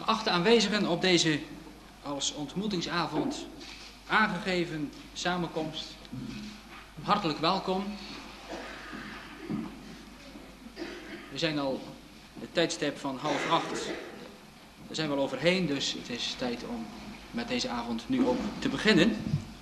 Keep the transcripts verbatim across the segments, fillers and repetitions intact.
Geachte aanwezigen op deze als ontmoetingsavond aangegeven samenkomst, hartelijk welkom. We zijn al het tijdstip van half acht, daar zijn we al overheen, dus het is tijd om met deze avond nu ook te beginnen.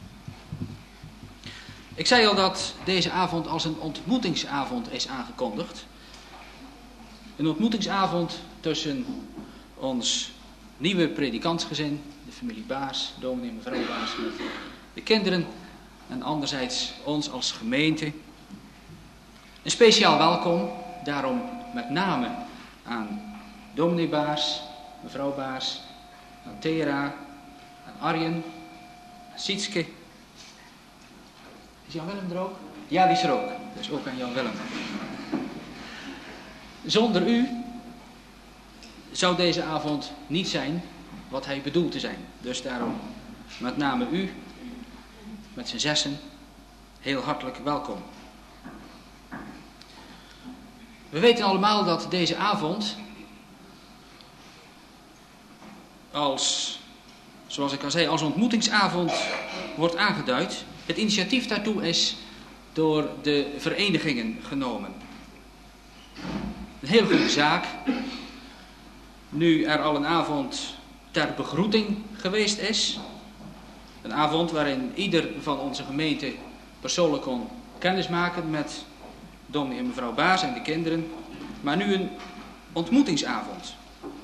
Ik zei al dat deze avond als een ontmoetingsavond is aangekondigd. Een ontmoetingsavond tussen ons nieuwe predikantsgezin, de familie Baas, dominee en mevrouw Baas met de kinderen en anderzijds ons als gemeente. Een speciaal welkom, daarom met name aan dominee Baas, mevrouw Baas, aan Thera, aan Arjen, aan Sietske. Is Jan Willem er ook? Ja, die is er ook. Dus ook aan Jan Willem. Zonder u zou deze avond niet zijn wat hij bedoelt te zijn. Dus daarom met name u, met z'n zessen, heel hartelijk welkom. We weten allemaal dat deze avond als, zoals ik al zei, als ontmoetingsavond wordt aangeduid. Het initiatief daartoe is door de verenigingen genomen. Een heel goede zaak. Nu er al een avond ter begroeting geweest is. Een avond waarin ieder van onze gemeente persoonlijk kon kennismaken met dominee en mevrouw Baas en de kinderen. Maar nu een ontmoetingsavond.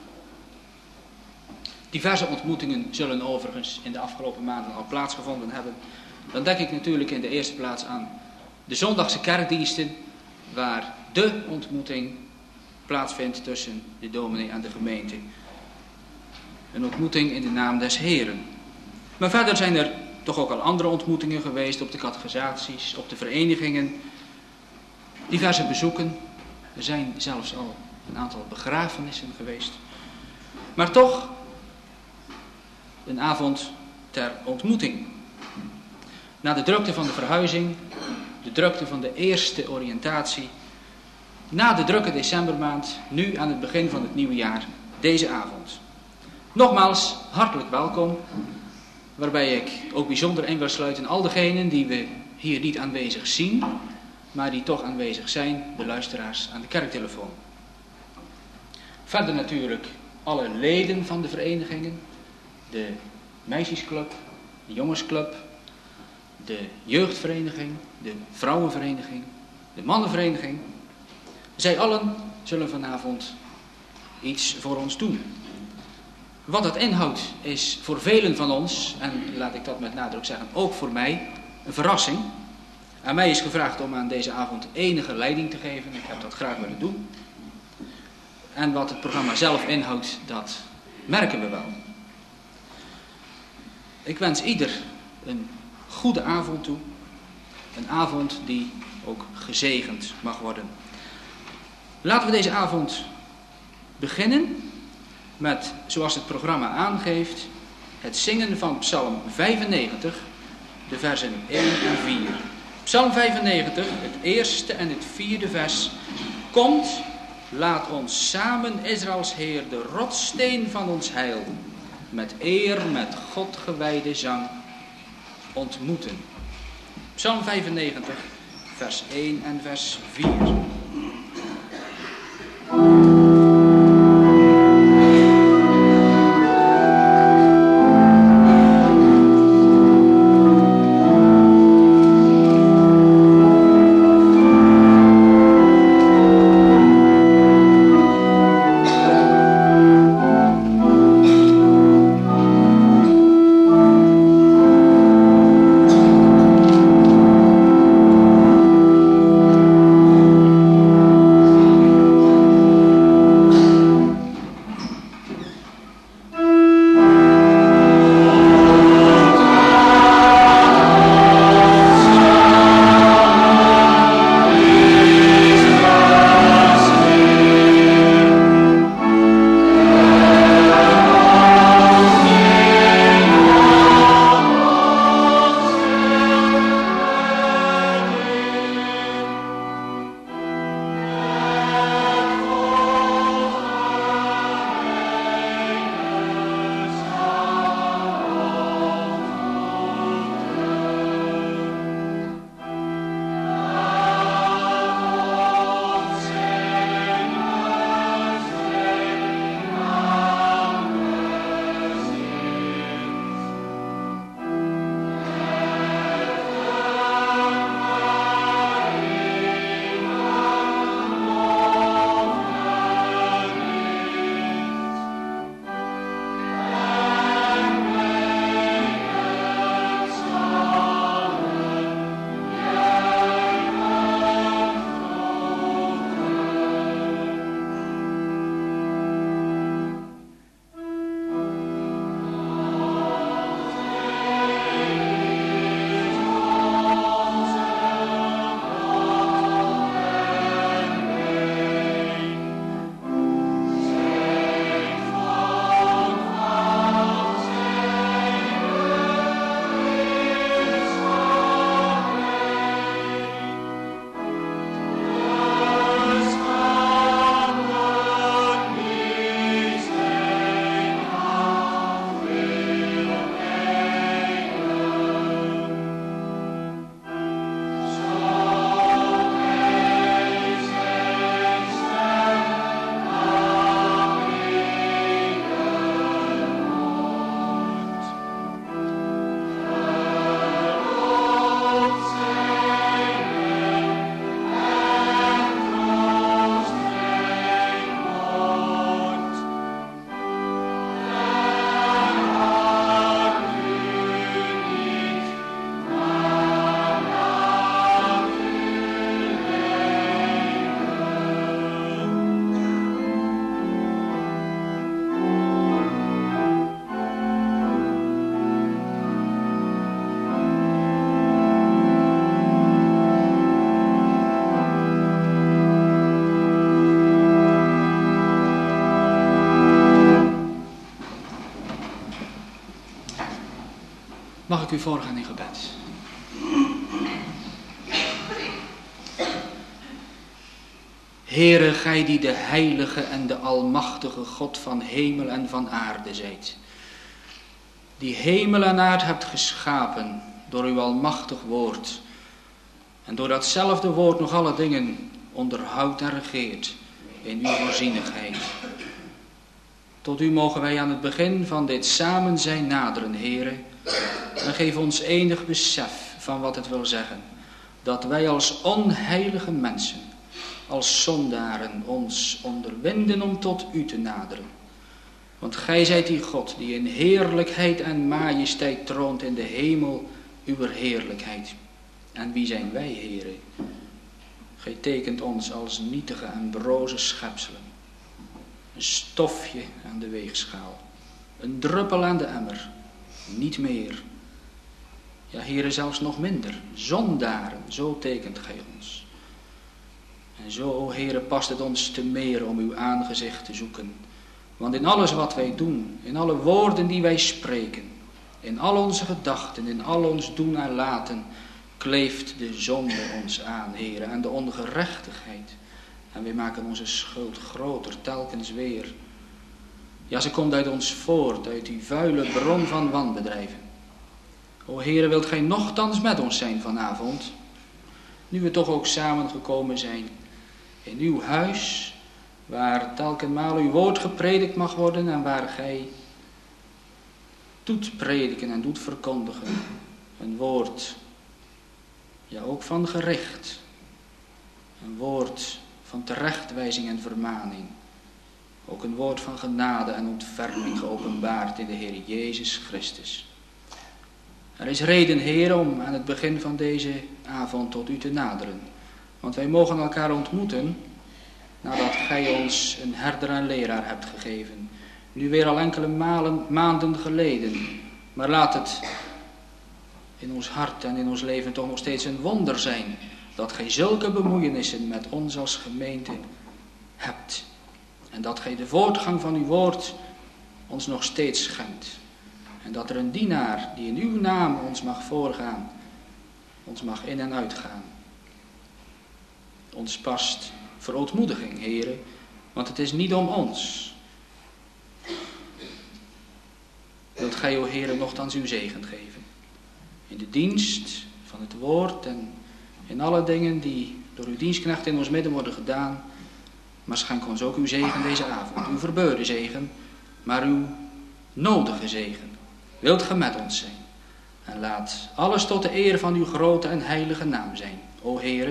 Diverse ontmoetingen zullen overigens in de afgelopen maanden al plaatsgevonden hebben. Dan denk ik natuurlijk in de eerste plaats aan de zondagse kerkdiensten, waar de ontmoeting plaatsvindt tussen de dominee en de gemeente. Een ontmoeting in de naam des Heren. Maar verder zijn er toch ook al andere ontmoetingen geweest op de catechisaties, op de verenigingen, diverse bezoeken. Er zijn zelfs al een aantal begrafenissen geweest. Maar toch een avond ter ontmoeting. Na de drukte van de verhuizing, de drukte van de eerste oriëntatie, na de drukke decembermaand, nu aan het begin van het nieuwe jaar, deze avond. Nogmaals, hartelijk welkom, waarbij ik ook bijzonder in wil sluiten al degenen die we hier niet aanwezig zien, maar die toch aanwezig zijn, de luisteraars aan de kerktelefoon. Verder natuurlijk alle leden van de verenigingen, de meisjesclub, de jongensclub, de jeugdvereniging, de vrouwenvereniging, de mannenvereniging. Zij allen zullen vanavond iets voor ons doen. Wat dat inhoudt is voor velen van ons, en laat ik dat met nadruk zeggen, ook voor mij, een verrassing. Aan mij is gevraagd om aan deze avond enige leiding te geven. Ik heb dat graag willen doen. En wat het programma zelf inhoudt, dat merken we wel. Ik wens ieder een goede avond toe. Een avond die ook gezegend mag worden. Laten we deze avond beginnen met, zoals het programma aangeeft, het zingen van Psalm vijfennegentig, de versen één en vier. Psalm vijfennegentig, het eerste en het vierde vers. Komt, laat ons samen Israëls Heer, de rotssteen van ons heil, met eer, met God gewijde zang, ontmoeten. Psalm vijfennegentig, vers één en vers vier. ik u voorgaan in gebed. Heere, gij die de heilige en de almachtige God van hemel en van aarde zijt. Die hemel en aarde hebt geschapen door uw almachtig woord. En door datzelfde woord nog alle dingen onderhoudt en regeert in uw voorzienigheid. Tot u mogen wij aan het begin van dit samen zijn naderen, Heere. En geef ons enig besef van wat het wil zeggen. Dat wij als onheilige mensen, als zondaren, ons onderwinden om tot u te naderen. Want gij zijt die God die in heerlijkheid en majesteit troont in de hemel uw heerlijkheid. En wie zijn wij, Heere? Gij tekent ons als nietige en broze schepselen. Een stofje aan de weegschaal. Een druppel aan de emmer. Niet meer. Ja, Heere, zelfs nog minder. Zondaren, zo tekent gij ons. En zo, o Heere, past het ons te meer om uw aangezicht te zoeken. Want in alles wat wij doen, in alle woorden die wij spreken, in al onze gedachten, in al ons doen en laten, kleeft de zonde ons aan, Heere, en de ongerechtigheid. En wij maken onze schuld groter, telkens weer. Ja, ze komt uit ons voort, uit die vuile bron van wanbedrijven. O Heere, wilt gij nochtans met ons zijn vanavond, nu we toch ook samengekomen zijn in uw huis, waar telkenmaal uw woord gepredikt mag worden en waar gij doet prediken en doet verkondigen. Een woord, ja ook van gericht, een woord van terechtwijzing en vermaning. Ook een woord van genade en ontferming geopenbaard in de Heer Jezus Christus. Er is reden, Heer, om aan het begin van deze avond tot u te naderen. Want wij mogen elkaar ontmoeten nadat gij ons een herder en leraar hebt gegeven. Nu weer al enkele malen, maanden geleden. Maar laat het in ons hart en in ons leven toch nog steeds een wonder zijn dat gij zulke bemoeienissen met ons als gemeente hebt. En dat gij de voortgang van uw woord ons nog steeds schenkt. En dat er een dienaar die in uw naam ons mag voorgaan, ons mag in en uitgaan. Ons past verootmoediging, Heere, want het is niet om ons. Wilt gij, o Heere, nochtans uw zegen geven. In de dienst van het woord en in alle dingen die door uw dienstknecht in ons midden worden gedaan. Maar schenk ons ook uw zegen deze avond. Uw verbeurde zegen, maar uw nodige zegen. Wilt ge met ons zijn. En laat alles tot de eer van uw grote en heilige naam zijn. O Heere.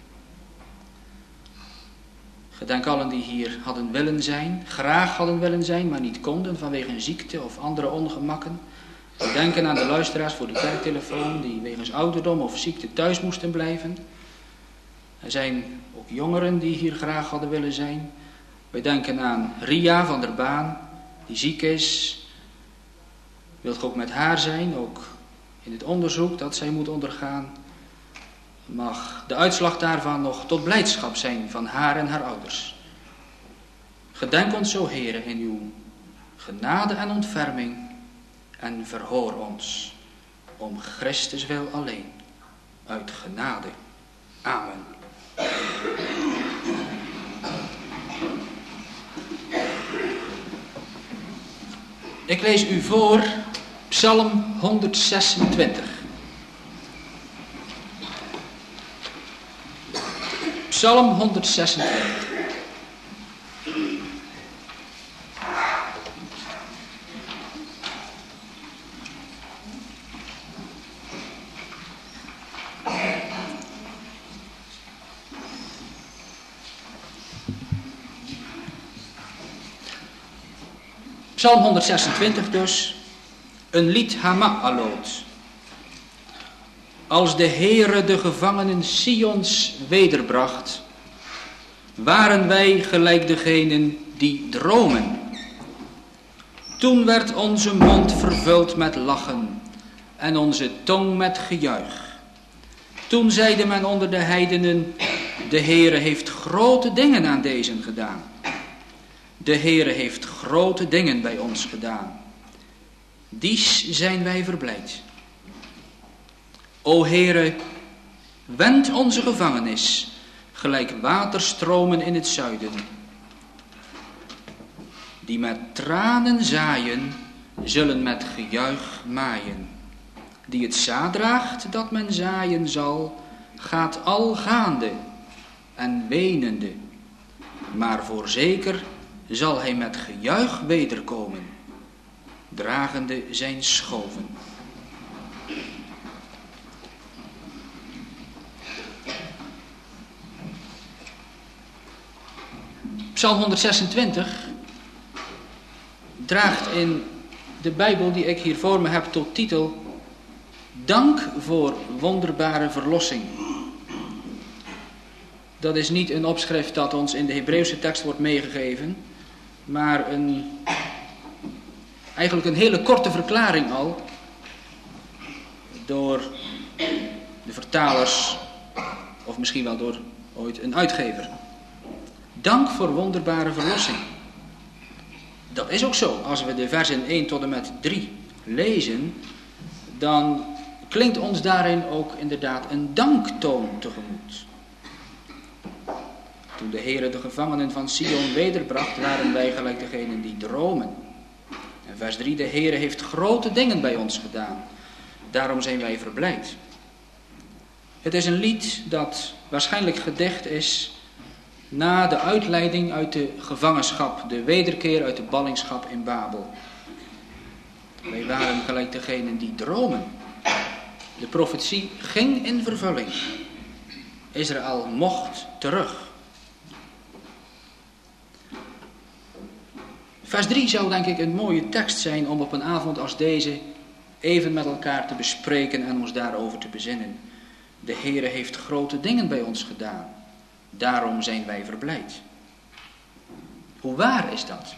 Gedenk allen die hier hadden willen zijn, graag hadden willen zijn, maar niet konden vanwege een ziekte of andere ongemakken. We denken aan de luisteraars voor de kerktelefoon die wegens ouderdom of ziekte thuis moesten blijven. Er zijn ook jongeren die hier graag hadden willen zijn. We denken aan Ria van der Baan, die ziek is. Wilt ge ook met haar zijn, ook in het onderzoek dat zij moet ondergaan. Mag de uitslag daarvan nog tot blijdschap zijn van haar en haar ouders. Gedenk ons zo, Heere, in uw genade en ontferming en verhoor ons om Christus wil alleen, uit genade. Amen. Ik lees u voor Psalm honderdzesentwintig. Psalm honderdzesentwintig. Psalm honderdzesentwintig dus, een lied Hama'alot. Als de Heere de gevangenen Sions wederbracht, waren wij gelijk degenen die dromen. Toen werd onze mond vervuld met lachen en onze tong met gejuich. Toen zeide men onder de heidenen, de Heere heeft grote dingen aan dezen gedaan. De Heere heeft grote dingen bij ons gedaan. Dies zijn wij verblijd. O Heere, wend onze gevangenis, gelijk waterstromen in het zuiden. Die met tranen zaaien, zullen met gejuich maaien. Die het zaad draagt dat men zaaien zal, gaat al gaande en wenende. Maar voorzeker zal hij met gejuich wederkomen, dragende zijn schoven. Psalm honderdzesentwintig draagt in de Bijbel die ik hier voor me heb tot titel Dank voor wonderbare verlossing. Dat is niet een opschrift dat ons in de Hebreeuwse tekst wordt meegegeven, maar een, eigenlijk een hele korte verklaring al door de vertalers of misschien wel door ooit een uitgever. Dank voor wonderbare verlossing. Dat is ook zo. Als we de versen één tot en met drie lezen, dan klinkt ons daarin ook inderdaad een danktoon tegemoet. Toen de Heere de gevangenen van Sion wederbracht, waren wij gelijk degenen die dromen. En vers drie, de Heere heeft grote dingen bij ons gedaan. Daarom zijn wij verblijd. Het is een lied dat waarschijnlijk gedicht is na de uitleiding uit de gevangenschap, de wederkeer uit de ballingschap in Babel. Wij waren gelijk degenen die dromen. De profetie ging in vervulling. Israël mocht terug. Vers drie zou denk ik een mooie tekst zijn om op een avond als deze even met elkaar te bespreken en ons daarover te bezinnen. De Heere heeft grote dingen bij ons gedaan. Daarom zijn wij verblijd. Hoe waar is dat?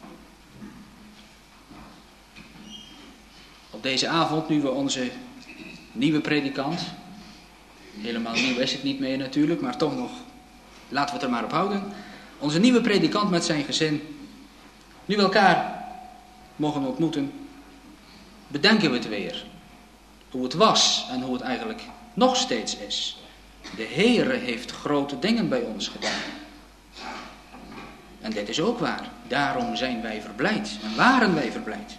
Op deze avond, nu we onze nieuwe predikant, helemaal nieuw is het niet meer natuurlijk, maar toch nog, laten we het er maar op houden. Onze nieuwe predikant met zijn gezin, nu we elkaar mogen ontmoeten, bedenken we het weer. Hoe het was en hoe het eigenlijk nog steeds is. De Heere heeft grote dingen bij ons gedaan. En dit is ook waar. Daarom zijn wij verblijd. En waren wij verblijd.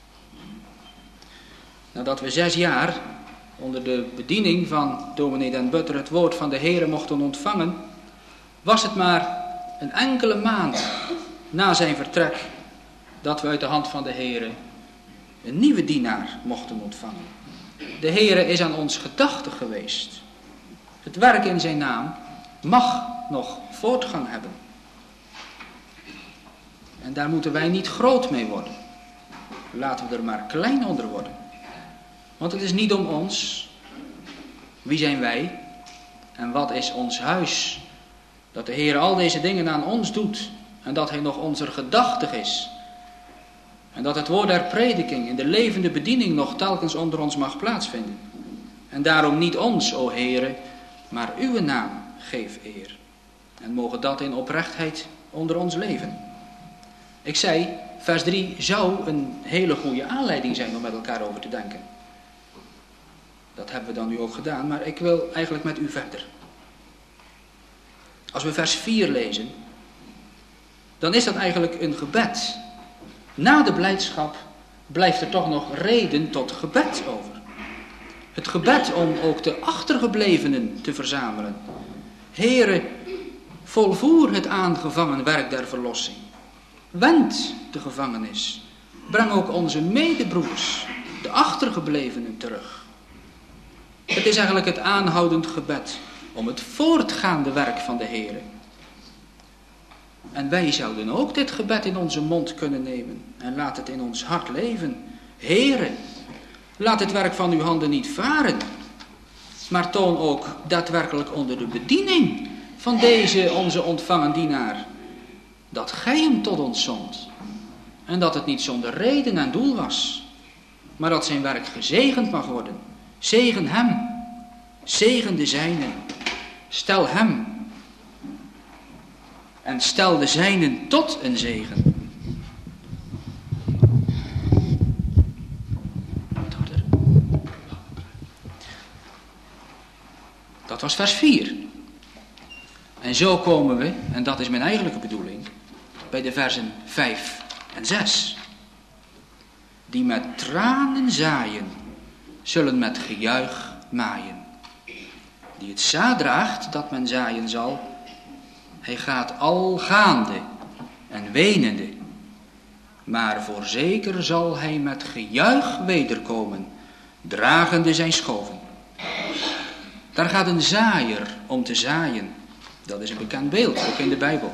Nadat we zes jaar onder de bediening van dominee Den Butter het woord van de Heere mochten ontvangen, was het maar een enkele maand na zijn vertrek dat we uit de hand van de Heere een nieuwe dienaar mochten ontvangen. De Heere is aan ons gedachtig geweest. Het werk in zijn naam mag nog voortgang hebben. En daar moeten wij niet groot mee worden. Laten we er maar klein onder worden. Want het is niet om ons. Wie zijn wij? En wat is ons huis? Dat de Heer al deze dingen aan ons doet. En dat hij nog onze gedachtig is. En dat het woord der prediking in de levende bediening nog telkens onder ons mag plaatsvinden. En daarom niet ons, o Heere, maar uw naam geef eer. En mogen dat in oprechtheid onder ons leven. Ik zei, vers drie zou een hele goede aanleiding zijn om met elkaar over te denken. Dat hebben we dan nu ook gedaan, maar ik wil eigenlijk met u verder. Als we vers vier lezen, dan is dat eigenlijk een gebed. Na de blijdschap blijft er toch nog reden tot gebed over. Het gebed om ook de achtergeblevenen te verzamelen. Heere, volvoer het aangevangen werk der verlossing. Wend de gevangenis. Breng ook onze medebroers, de achtergeblevenen, terug. Het is eigenlijk het aanhoudend gebed om het voortgaande werk van de Heere. En wij zouden ook dit gebed in onze mond kunnen nemen en laat het in ons hart leven. Heere, laat het werk van uw handen niet varen, maar toon ook daadwerkelijk onder de bediening van deze onze ontvangen dienaar, dat gij hem tot ons zond en dat het niet zonder reden en doel was, maar dat zijn werk gezegend mag worden. Zegen hem, zegen de zijnen, stel hem en stel de zijnen tot een zegen. Dat was vers vier. En zo komen we, en dat is mijn eigenlijke bedoeling, bij de versen vijf en zes. Die met tranen zaaien, zullen met gejuich maaien. Die het zaad draagt dat men zaaien zal, hij gaat al gaande en wenende. Maar voorzeker zal hij met gejuich wederkomen, dragende zijn schoven. Daar gaat een zaaier om te zaaien. Dat is een bekend beeld, ook in de Bijbel.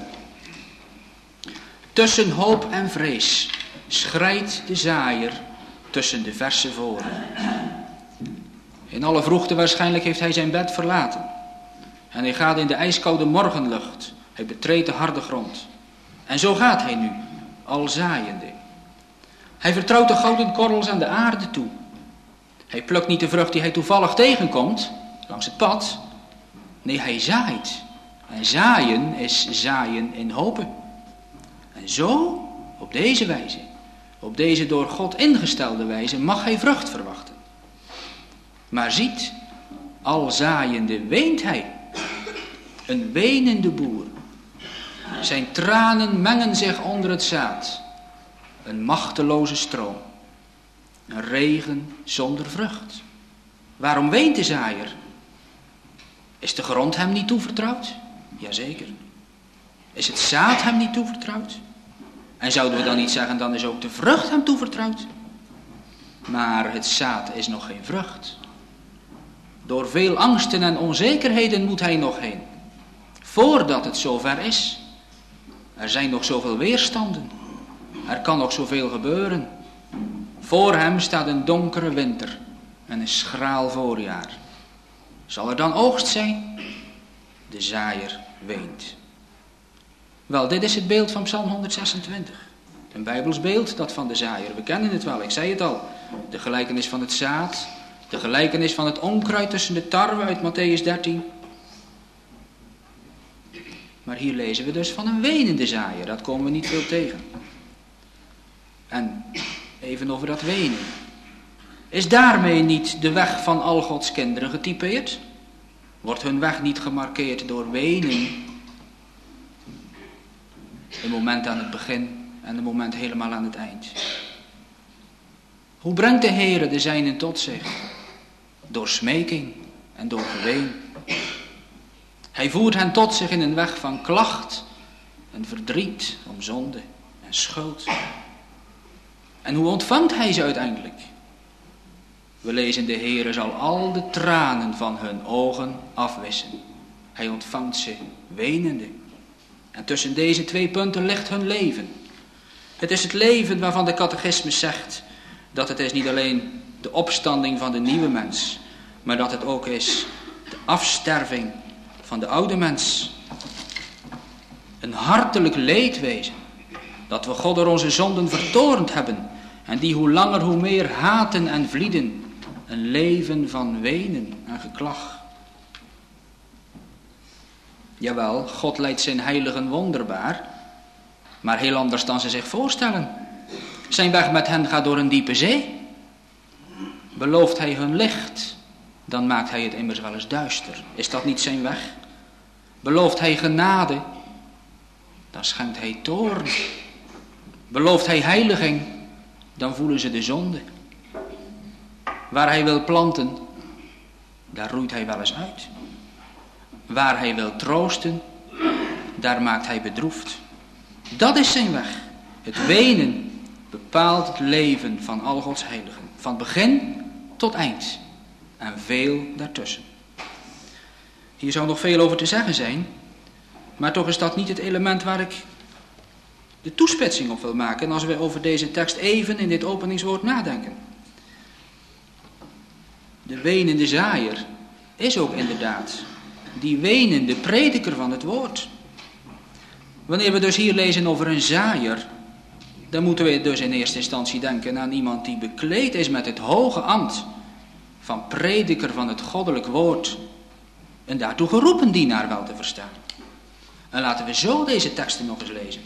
Tussen hoop en vrees schrijdt de zaaier tussen de verse voren. In alle vroegte waarschijnlijk heeft hij zijn bed verlaten. En hij gaat in de ijskoude morgenlucht. Hij betreedt de harde grond. En zo gaat hij nu, al zaaiende. Hij vertrouwt de gouden korrels aan de aarde toe. Hij plukt niet de vrucht die hij toevallig tegenkomt, langs het pad. Nee, hij zaait. En zaaien is zaaien in hopen. En zo, op deze wijze, op deze door God ingestelde wijze, mag hij vrucht verwachten. Maar ziet, al zaaiende weent hij. Een wenende boer. Zijn tranen mengen zich onder het zaad. Een machteloze stroom. Een regen zonder vrucht. Waarom weent de zaaier? Is de grond hem niet toevertrouwd? Jazeker. Is het zaad hem niet toevertrouwd? En zouden we dan niet zeggen, dan is ook de vrucht hem toevertrouwd? Maar het zaad is nog geen vrucht. Door veel angsten en onzekerheden moet hij nog heen. Voordat het zover is. Er zijn nog zoveel weerstanden. Er kan nog zoveel gebeuren. Voor hem staat een donkere winter en een schraal voorjaar. Zal er dan oogst zijn? De zaaier weent. Wel, dit is het beeld van Psalm honderdzesentwintig. Een Bijbels beeld, dat van de zaaier. We kennen het wel, ik zei het al. De gelijkenis van het zaad. De gelijkenis van het onkruid tussen de tarwe uit Matthäus dertien. Maar hier lezen we dus van een wenende zaaier. Dat komen we niet veel tegen. En even over dat wenen. Is daarmee niet de weg van al Gods kinderen getypeerd? Wordt hun weg niet gemarkeerd door wenen? Een moment aan het begin en een moment helemaal aan het eind. Hoe brengt de Heere de zijnen tot zich? Door smeking en door geween. Hij voert hen tot zich in een weg van klacht en verdriet om zonde en schuld. En hoe ontvangt hij ze uiteindelijk? We lezen, de Heere zal al de tranen van hun ogen afwissen. Hij ontvangt ze wenende. En tussen deze twee punten ligt hun leven. Het is het leven waarvan de catechismus zegt dat het is niet alleen de opstanding van de nieuwe mens, maar dat het ook is de afsterving van de oude mens. Een hartelijk leedwezen, dat we God door onze zonden vertoornd hebben en die hoe langer hoe meer haten en vlieden. Een leven van wenen en geklag. Jawel, God leidt zijn heiligen wonderbaar, maar heel anders dan ze zich voorstellen. Zijn weg met hen gaat door een diepe zee. Belooft hij hun licht, dan maakt hij het immers wel eens duister. Is dat niet zijn weg? Belooft hij genade, dan schenkt hij toorn. Belooft hij heiliging, dan voelen ze de zonde. Waar hij wil planten, daar roeit hij wel eens uit. Waar hij wil troosten, daar maakt hij bedroefd. Dat is zijn weg. Het wenen bepaalt het leven van al Gods heiligen. Van begin tot eind. En veel daartussen. Hier zou nog veel over te zeggen zijn. Maar toch is dat niet het element waar ik de toespitsing op wil maken. En als we over deze tekst even in dit openingswoord nadenken. De wenende zaaier is ook inderdaad die wenende prediker van het woord. Wanneer we dus hier lezen over een zaaier, dan moeten we dus in eerste instantie denken aan iemand die bekleed is met het hoge ambt van prediker van het goddelijk woord en daartoe geroepen dienaar wel te verstaan. En laten we zo deze teksten nog eens lezen.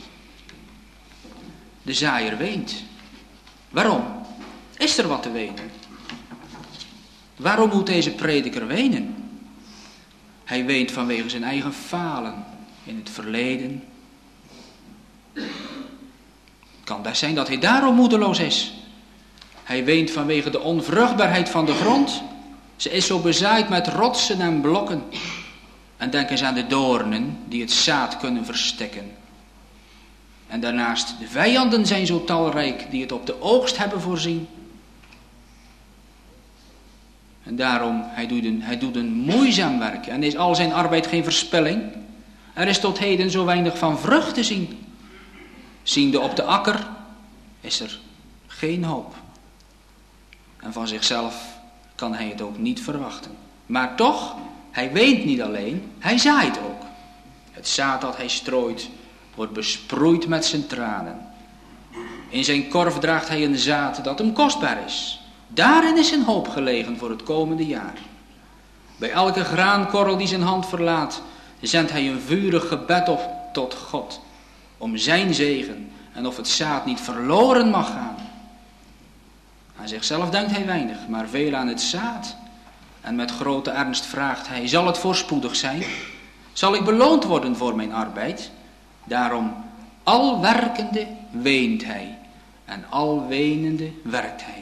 De zaaier weent. Waarom? Is er wat te wenen? Waarom moet deze prediker wenen? Hij weent vanwege zijn eigen falen in het verleden. Het kan best zijn dat hij daarom moedeloos is. Hij weent vanwege de onvruchtbaarheid van de grond. Ze is zo bezaaid met rotsen en blokken. En denk eens aan de doornen die het zaad kunnen verstikken. En daarnaast, de vijanden zijn zo talrijk die het op de oogst hebben voorzien. En daarom, hij doet, een, hij doet een moeizaam werk en is al zijn arbeid geen verspilling. Er is tot heden zo weinig van vrucht te zien. Ziende op de akker is er geen hoop. En van zichzelf kan hij het ook niet verwachten. Maar toch, hij weent niet alleen, hij zaait ook. Het zaad dat hij strooit wordt besproeid met zijn tranen. In zijn korf draagt hij een zaad dat hem kostbaar is. Daarin is zijn hoop gelegen voor het komende jaar. Bij elke graankorrel die zijn hand verlaat, zendt hij een vurig gebed op tot God. Om zijn zegen en of het zaad niet verloren mag gaan. Aan zichzelf denkt hij weinig, maar veel aan het zaad. En met grote ernst vraagt hij, zal het voorspoedig zijn? Zal ik beloond worden voor mijn arbeid? Daarom, al werkende weent hij en al wenende werkt hij.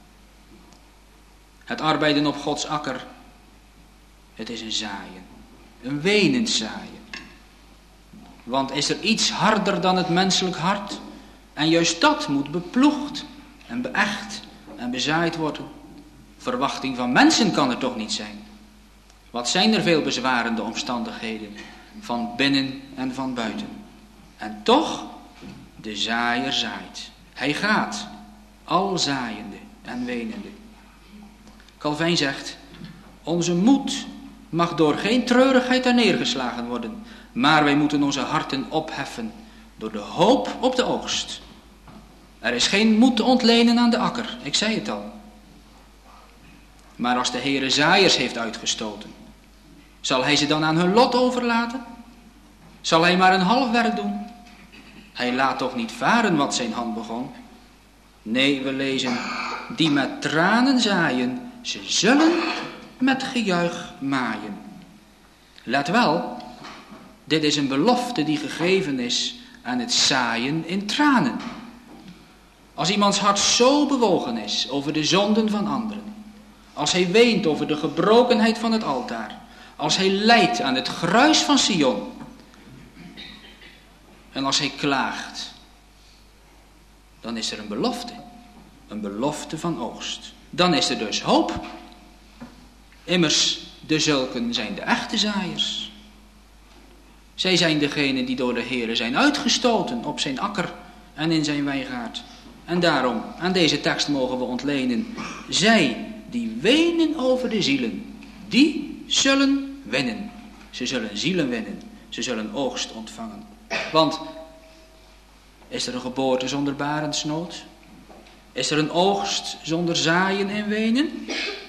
Het arbeiden op Gods akker, het is een zaaien, een wenend zaaien. Want is er iets harder dan het menselijk hart? En juist dat moet beploegd en beëcht en bezaaid worden. Verwachting van mensen kan er toch niet zijn. Wat zijn er veel bezwarende omstandigheden, van binnen en van buiten. En toch, de zaaier zaait. Hij gaat, al zaaiende en wenende. Calvijn zegt, onze moed mag door geen treurigheid er neergeslagen worden, maar wij moeten onze harten opheffen door de hoop op de oogst. Er is geen moed te ontlenen aan de akker, ik zei het al. Maar als de Heere zaaiers heeft uitgestoten, zal hij ze dan aan hun lot overlaten? Zal hij maar een half werk doen? Hij laat toch niet varen wat zijn hand begon? Nee, we lezen, die met tranen zaaien, ze zullen met gejuich maaien. Let wel, dit is een belofte die gegeven is aan het zaaien in tranen. Als iemands hart zo bewogen is over de zonden van anderen, als hij weent over de gebrokenheid van het altaar, als hij lijdt aan het gruis van Sion, en als hij klaagt, dan is er een belofte, een belofte van oogst. Dan is er dus hoop. Immers, de zulken zijn de echte zaaiers. Zij zijn degenen die door de Heere zijn uitgestoten op zijn akker en in zijn wijngaard. En daarom, aan deze tekst mogen we ontlenen, zij die wenen over de zielen, die zullen winnen. Ze zullen zielen winnen, ze zullen oogst ontvangen. Want, is er een geboorte zonder barensnood? Is er een oogst zonder zaaien en wenen?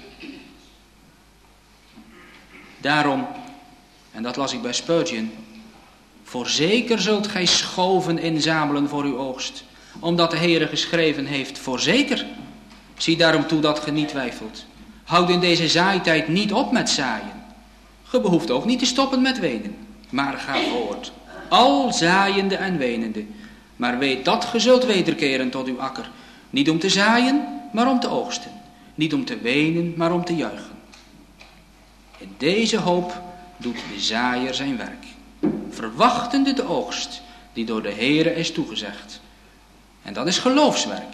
Daarom, en dat las ik bij Spurgeon, voorzeker zult gij schoven inzamelen voor uw oogst, omdat de Heere geschreven heeft, voorzeker. Zie daarom toe dat ge niet twijfelt. Houd in deze zaaitijd niet op met zaaien. Ge behoeft ook niet te stoppen met wenen, maar ga voort, al zaaiende en wenende. Maar weet dat ge zult wederkeren tot uw akker, niet om te zaaien, maar om te oogsten. Niet om te wenen, maar om te juichen. In deze hoop doet de zaaier zijn werk, verwachtende de oogst die door de Heere is toegezegd. En dat is geloofswerk.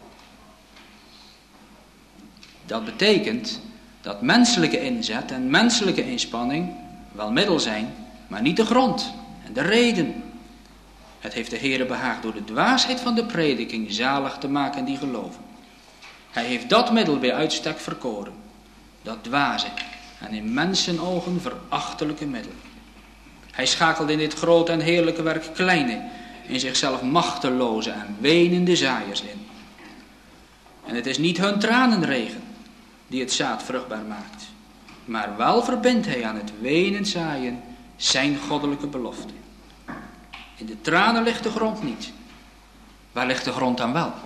Dat betekent dat menselijke inzet en menselijke inspanning wel middel zijn, maar niet de grond en de reden. Het heeft de Heere behaagd door de dwaasheid van de prediking zalig te maken die geloven. Hij heeft dat middel bij uitstek verkoren, dat dwaze en in mensenogen verachtelijke middel. Hij schakelt in dit grote en heerlijke werk kleine, in zichzelf machteloze en wenende zaaiers in. En het is niet hun tranenregen die het zaad vruchtbaar maakt, maar wel verbindt hij aan het wenend zaaien zijn goddelijke belofte. In de tranen ligt de grond niet. Waar ligt de grond dan wel?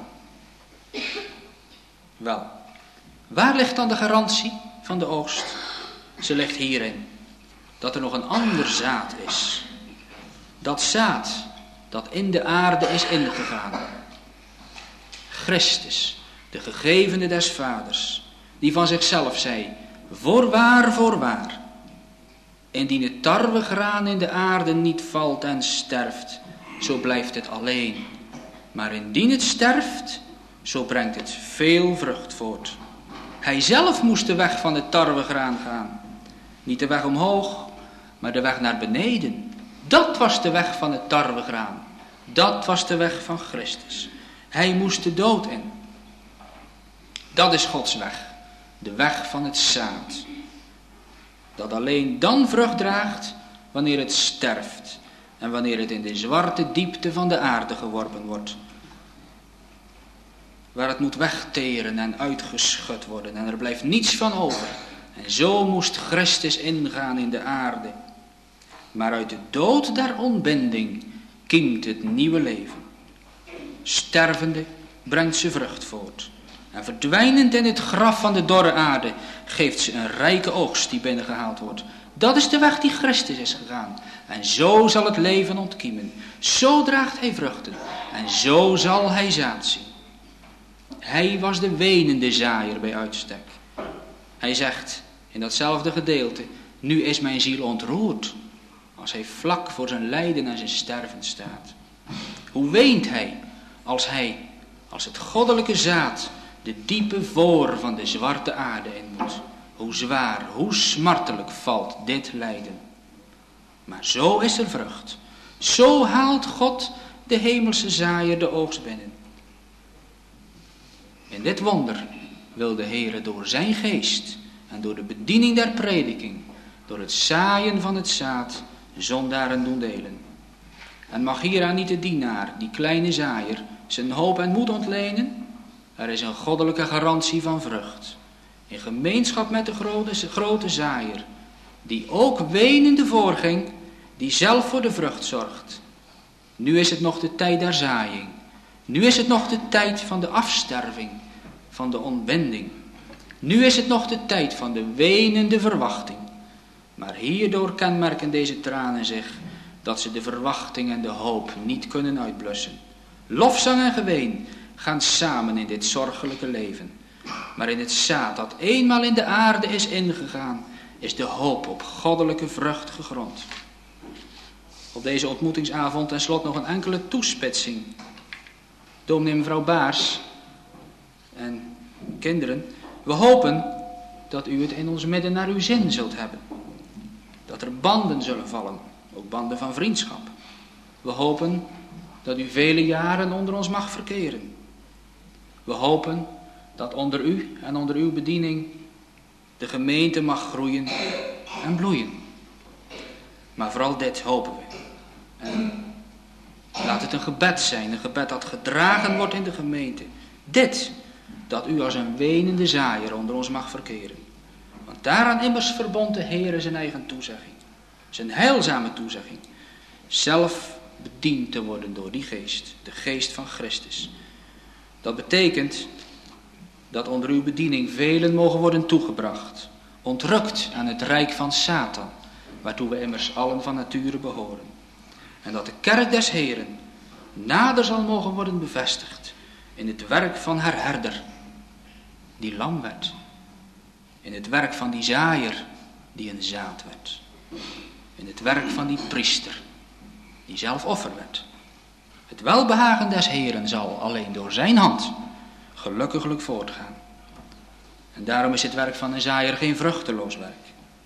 Wel, waar ligt dan de garantie van de oogst? Ze ligt hierin. dat er nog een ander zaad is. Dat zaad dat in de aarde is ingegaan. Christus, de gegevene des Vaders, die van zichzelf zei, voorwaar, voorwaar, indien het tarwegraan in de aarde niet valt en sterft, zo blijft het alleen. Maar indien het sterft, zo brengt het veel vrucht voort. Hij zelf moest de weg van het tarwegraan gaan. Niet de weg omhoog, maar de weg naar beneden. Dat was de weg van het tarwegraan. Dat was de weg van Christus. Hij moest de dood in. Dat is Gods weg. De weg van het zaad. Dat alleen dan vrucht draagt wanneer het sterft. En wanneer het in de zwarte diepte van de aarde geworpen wordt. Waar het moet wegteren en uitgeschud worden. En er blijft niets van over. En zo moest Christus ingaan in de aarde. Maar uit de dood der ontbinding kiemt het nieuwe leven. Stervende brengt ze vrucht voort. En verdwijnend in het graf van de dorre aarde geeft ze een rijke oogst die binnengehaald wordt. Dat is de weg die Christus is gegaan. En zo zal het leven ontkiemen. Zo draagt hij vruchten. En zo zal hij zaad zien. Hij was de wenende zaaier bij uitstek. Hij zegt in datzelfde gedeelte, nu is mijn ziel ontroerd. Als hij vlak voor zijn lijden en zijn sterven staat. Hoe weent hij als hij, als het goddelijke zaad, de diepe voor van de zwarte aarde in moet. Hoe zwaar, hoe smartelijk valt dit lijden. Maar zo is er vrucht. Zo haalt God de hemelse zaaier de oogst binnen. In dit wonder wil de Heere door zijn geest en door de bediening der prediking, door het zaaien van het zaad, zondaren doen delen. En mag hieraan niet de dienaar, die kleine zaaier, zijn hoop en moed ontlenen? Er is een goddelijke garantie van vrucht. In gemeenschap met de grote, grote zaaier, die ook wenende voorging, die zelf voor de vrucht zorgt. Nu is het nog de tijd der zaaiing. Nu is het nog de tijd van de afsterving, van de ontbinding. Nu is het nog de tijd van de wenende verwachting. Maar hierdoor kenmerken deze tranen zich dat ze de verwachting en de hoop niet kunnen uitblussen. Lofzang en geween gaan samen in dit zorgelijke leven. Maar in het zaad dat eenmaal in de aarde is ingegaan, is de hoop op goddelijke vrucht gegrond. Op deze ontmoetingsavond ten slotte nog een enkele toespitsing. Dominee en mevrouw Baars en kinderen, we hopen dat u het in ons midden naar uw zin zult hebben. Dat er banden zullen vallen, ook banden van vriendschap. We hopen dat u vele jaren onder ons mag verkeren. We hopen dat onder u en onder uw bediening de gemeente mag groeien en bloeien. Maar vooral dit hopen we. En laat het een gebed zijn, een gebed dat gedragen wordt in de gemeente. Dit, dat u als een wenende zaaier onder ons mag verkeren. Want daaraan immers verbond de Heere zijn eigen toezegging. Zijn heilzame toezegging. Zelf bediend te worden door die geest, de geest van Christus. Dat betekent dat onder uw bediening velen mogen worden toegebracht. Ontrukt aan het rijk van Satan, waartoe we immers allen van nature behoren. En dat de kerk des Heeren nader zal mogen worden bevestigd in het werk van haar herder, die lam werd. In het werk van die zaaier, die een zaad werd. In het werk van die priester, die zelf offer werd. Het welbehagen des Heeren zal alleen door zijn hand gelukkiglijk voortgaan. En daarom is het werk van een zaaier geen vruchteloos werk.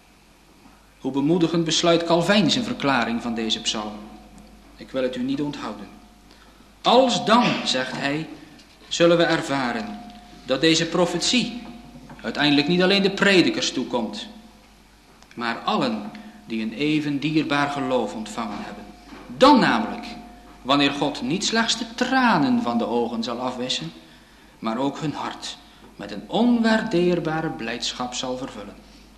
Hoe bemoedigend besluit Calvijn zijn verklaring van deze psalm. Ik wil het u niet onthouden. Alsdan, zegt hij, zullen we ervaren dat deze profetie uiteindelijk niet alleen de predikers toekomt, maar allen die een even dierbaar geloof ontvangen hebben. Dan namelijk, wanneer God niet slechts de tranen van de ogen zal afwissen, maar ook hun hart met een onwaardeerbare blijdschap zal vervullen.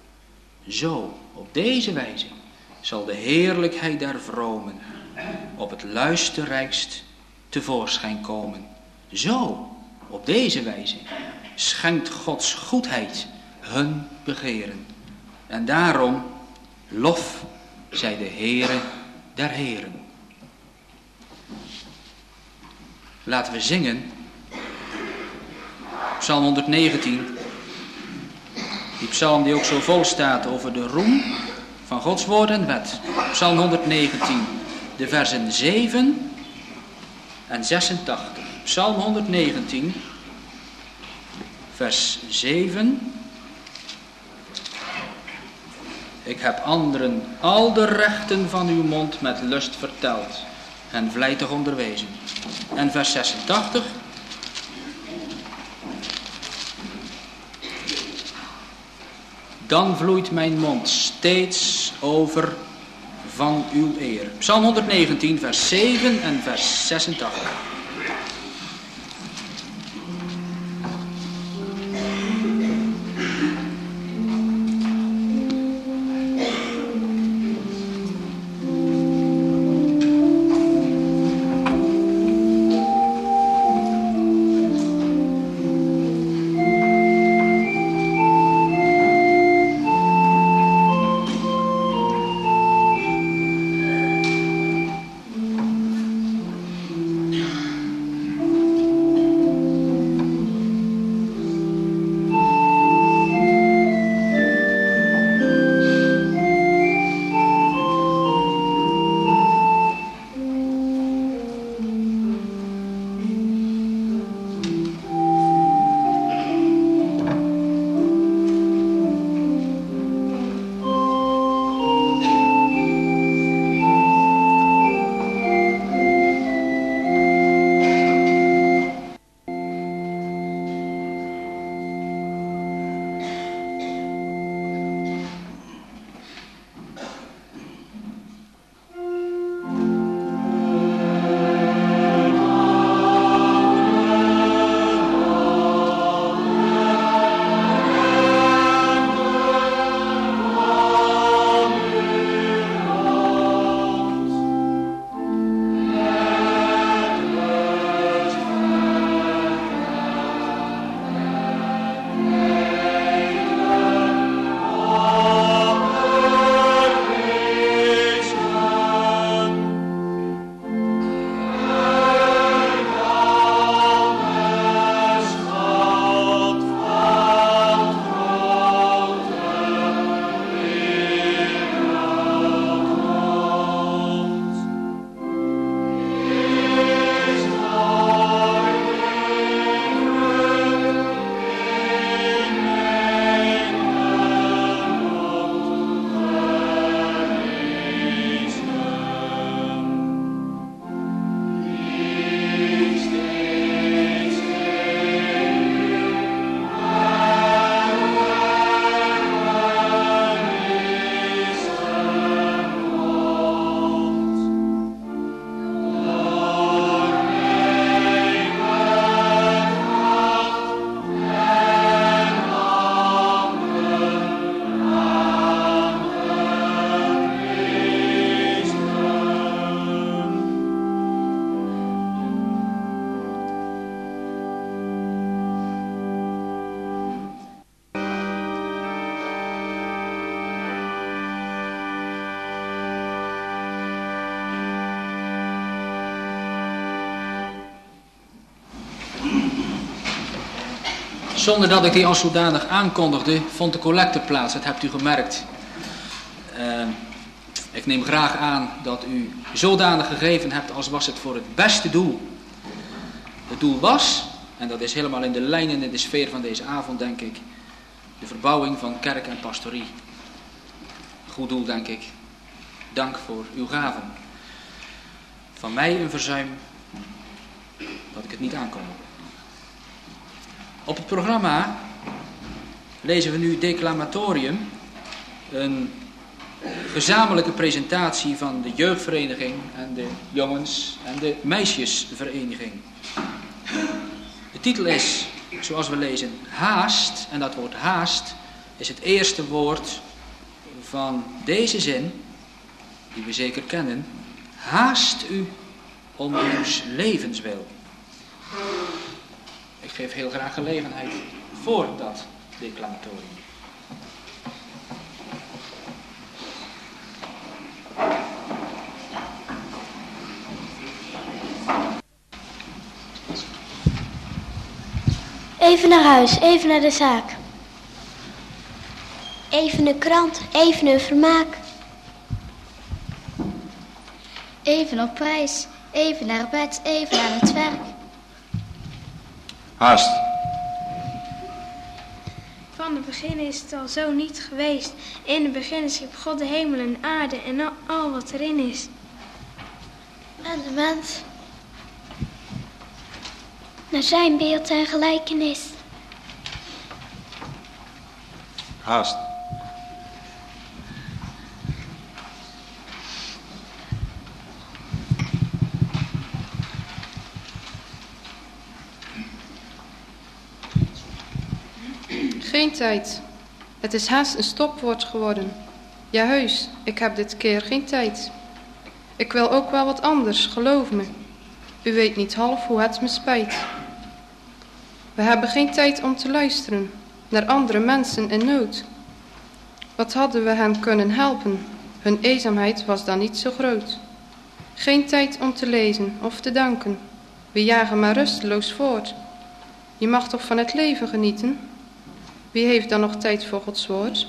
Zo, op deze wijze, zal de heerlijkheid der vromen op het luisterrijkst tevoorschijn komen. Zo, op deze wijze, schenkt Gods goedheid hun begeren. En daarom Lof zij de Heere der Heren. Laten we zingen Psalm honderdnegentien. Die psalm die ook zo vol staat over de roem van Gods woord en wet. Psalm honderdnegentien, de versen zeven en zesentachtig. Psalm honderdnegentien, vers zeven. Ik heb anderen al de rechten van uw mond met lust verteld en vlijtig onderwezen. En vers zesentachtig. Dan vloeit mijn mond steeds over van uw eer. Psalm honderdnegentien, vers zeven en vers zesentachtig. Zonder dat ik die als zodanig aankondigde, vond de collecte plaats. Dat hebt u gemerkt. Uh, ik neem graag aan dat u zodanig gegeven hebt als was het voor het beste doel. Het doel was, en dat is helemaal in de lijn en in de sfeer van deze avond, denk ik, de verbouwing van kerk en pastorie. Goed doel, denk ik. Dank voor uw gaven. Van mij een verzuim dat ik het niet aankondigde. Op het programma lezen we nu Declamatorium, een gezamenlijke presentatie van de jeugdvereniging en de jongens- en de meisjesvereniging. De titel is, zoals we lezen, haast, en dat woord haast is het eerste woord van deze zin, die we zeker kennen. Haast u om uw levenswil. Ik geef heel graag gelegenheid voor dat declamatorium. Even naar huis, even naar de zaak. Even de krant, even een vermaak. Even op reis, even naar bed, even aan het werk. Haast. Van het begin is het al zo niet geweest. In het begin schiep God de hemel en aarde en al, al wat erin is. En de mens naar zijn beeld en gelijkenis. Haast. Geen tijd. Het is haast een stopwoord geworden. Ja, heus, ik heb dit keer geen tijd. Ik wil ook wel wat anders, geloof me. U weet niet half hoe het me spijt. We hebben geen tijd om te luisteren naar andere mensen in nood. Wat hadden we hen kunnen helpen? Hun eenzaamheid was dan niet zo groot. Geen tijd om te lezen of te danken. We jagen maar rusteloos voort. Je mag toch van het leven genieten? Wie heeft dan nog tijd voor Gods woord?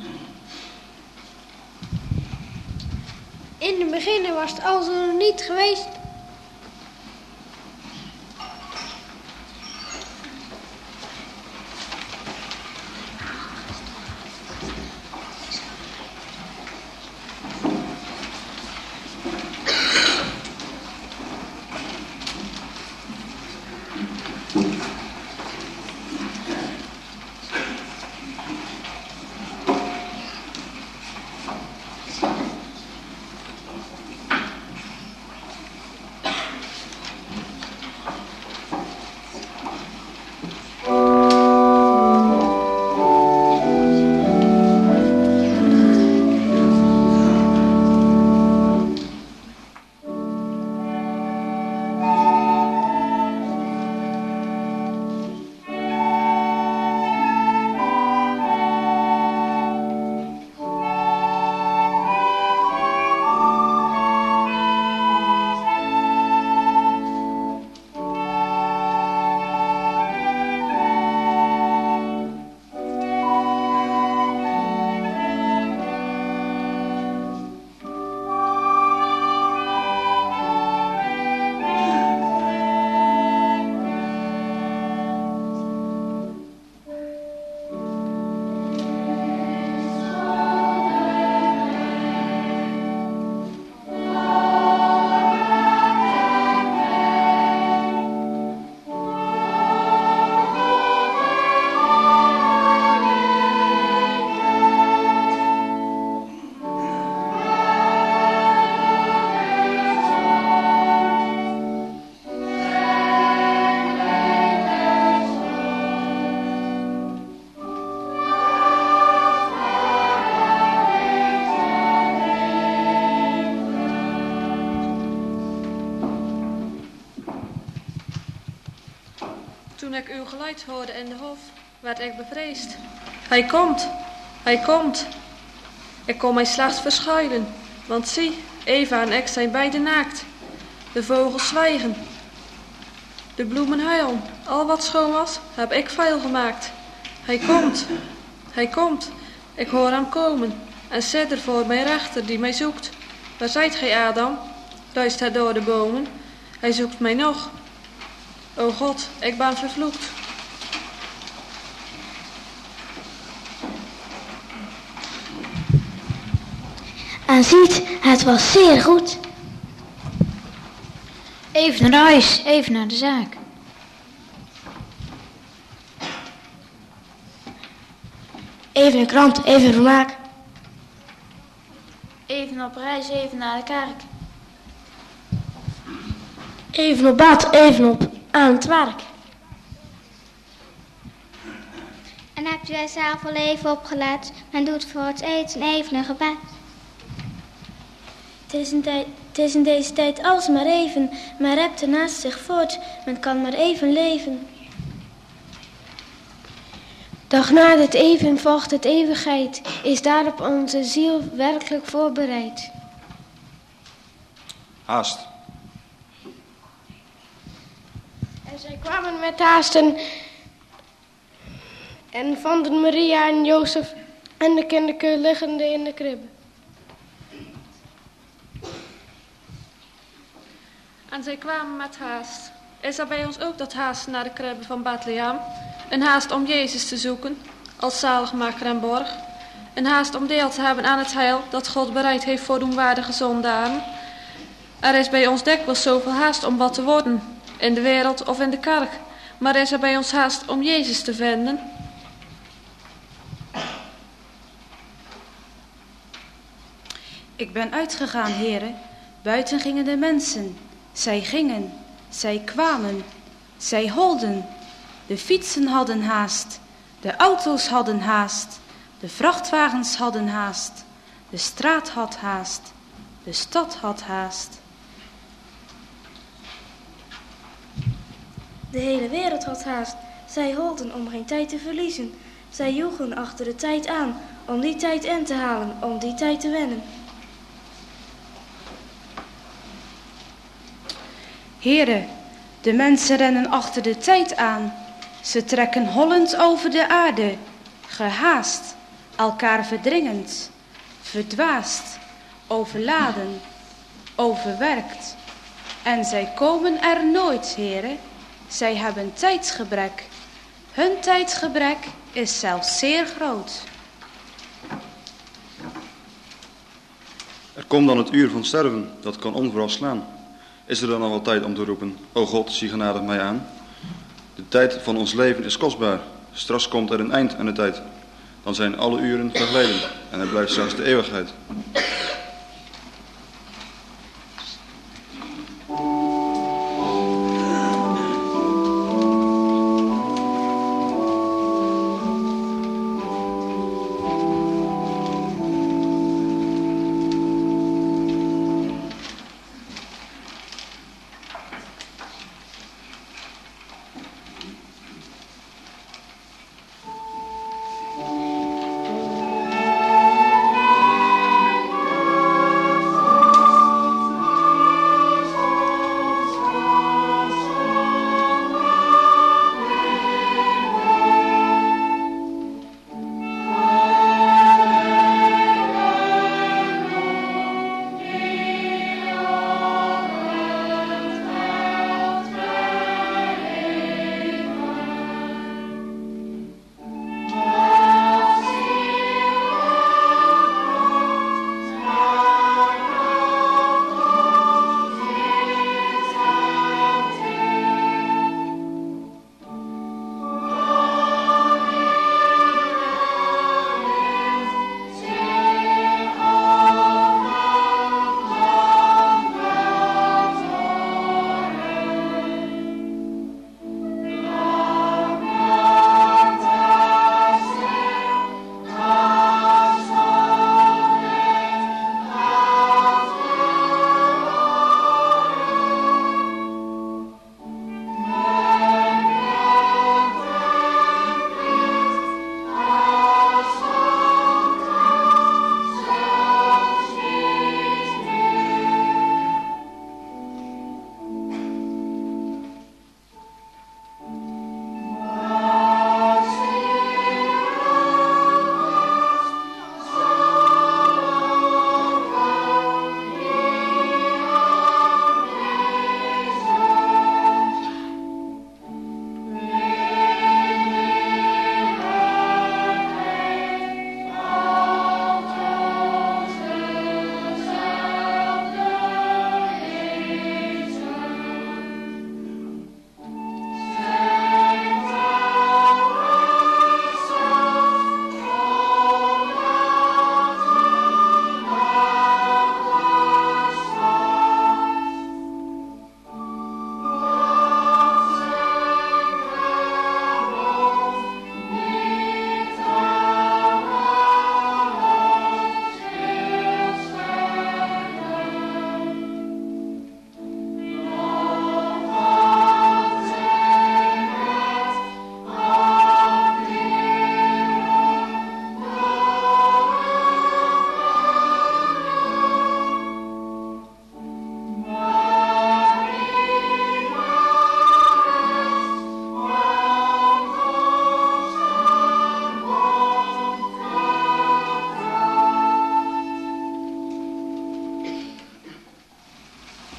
In het begin was het al zo nog niet geweest. Toen ik uw geluid hoorde in de hof, werd ik bevreesd. Hij komt, hij komt. Ik kon mij slechts verschuilen, want zie, Eva en ik zijn beide naakt. De vogels zwijgen. De bloemen huilen. Al wat schoon was, heb ik vuil gemaakt. Hij komt, hij komt. Ik hoor hem komen en sidder voor mijn rechter die mij zoekt. Waar zijt gij, Adam? Ruist hij door de bomen. Hij zoekt mij nog. O God, ik ben vervloekt. En ziet, het was zeer goed. Even naar huis, even naar de zaak. Even een krant, even een vermaak. Even op reis, even naar de kerk. Even op bad, even op aan het werk. En hebt u er zelf al even opgelet, men doet voor het eten even een gebed. Het is, in tijd, het is in deze tijd alles maar even, maar rept ernaast zich voort, men kan maar even leven. Dag na dit even volgt het eeuwigheid, is daarop onze ziel werkelijk voorbereid. Haast. En zij kwamen met haasten En vonden Maria en Jozef en de kinderke liggende in de kribbe. En zij kwamen met haast. Is er bij ons ook dat haast naar de kribbe van Bethlehem? Een haast om Jezus te zoeken, als zaligmaker en borg. Een haast om deel te hebben aan het heil dat God bereid heeft voor onwaardige zondaren. Er is bij ons dikwijls zoveel haast om wat te worden, in de wereld of in de kerk. Maar is er bij ons haast om Jezus te vinden? Ik ben uitgegaan, heren. Buiten gingen de mensen. Zij gingen, zij kwamen, zij holden. De fietsen hadden haast, de auto's hadden haast, de vrachtwagens hadden haast, de straat had haast, de stad had haast. De hele wereld had haast. Zij holden om geen tijd te verliezen. Zij joegen achter de tijd aan, om die tijd in te halen, om die tijd te wennen. Heren, de mensen rennen achter de tijd aan. Ze trekken hollend over de aarde, gehaast, elkaar verdringend, verdwaasd, overladen, overwerkt. En zij komen er nooit, heren. Zij hebben tijdsgebrek. Hun tijdsgebrek is zelfs zeer groot. Er komt dan het uur van sterven, dat kan onverwacht slaan. Is er dan al wat tijd om te roepen, o God, zie genadig mij aan. De tijd van ons leven is kostbaar. Straks komt er een eind aan de tijd. Dan zijn alle uren verleden en er blijft straks de eeuwigheid.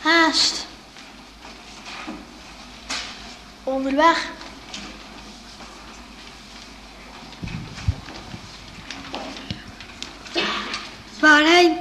Haast. Onderweg. Waarheen?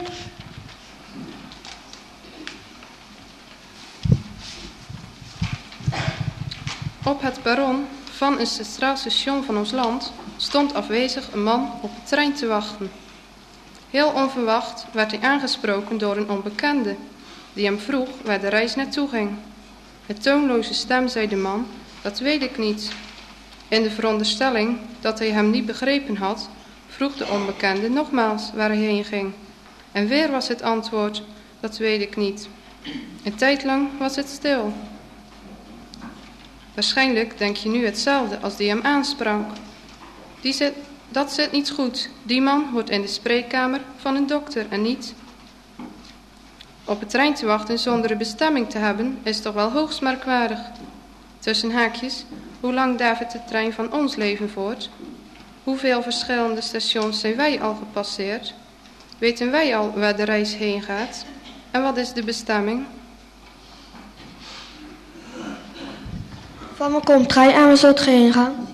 Op het perron van een centraal station van ons land stond afwezig een man op de trein te wachten. Heel onverwacht werd hij aangesproken door een onbekende, die hem vroeg waar de reis naartoe ging. Met toonloze stem zei de man, dat weet ik niet. In de veronderstelling dat hij hem niet begrepen had, vroeg de onbekende nogmaals waar hij heen ging. En weer was het antwoord, dat weet ik niet. Een tijd lang was het stil. Waarschijnlijk denk je nu hetzelfde als die hem aansprak. Die zit, dat zit niet goed. Die man hoort in de spreekkamer van een dokter en niet. Op de trein te wachten zonder een bestemming te hebben is toch wel hoogst merkwaardig. Tussen haakjes, hoe lang davert de trein van ons leven voort? Hoeveel verschillende stations zijn wij al gepasseerd? Weten wij al waar de reis heen gaat? En wat is de bestemming? Van me komt trein en we zullen heen gaan.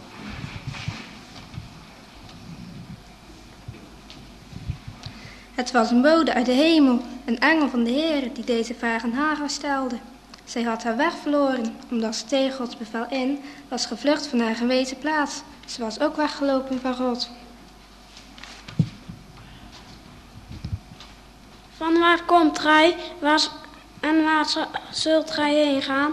Het was een bode uit de hemel, een engel van de Heer, die deze vraag aan Hagar stelde. Zij had haar weg verloren, omdat ze tegen Gods bevel in was gevlucht van haar gewezen plaats. Ze was ook weggelopen van God. Van waar komt gij waar, en waar zult gij heen gaan?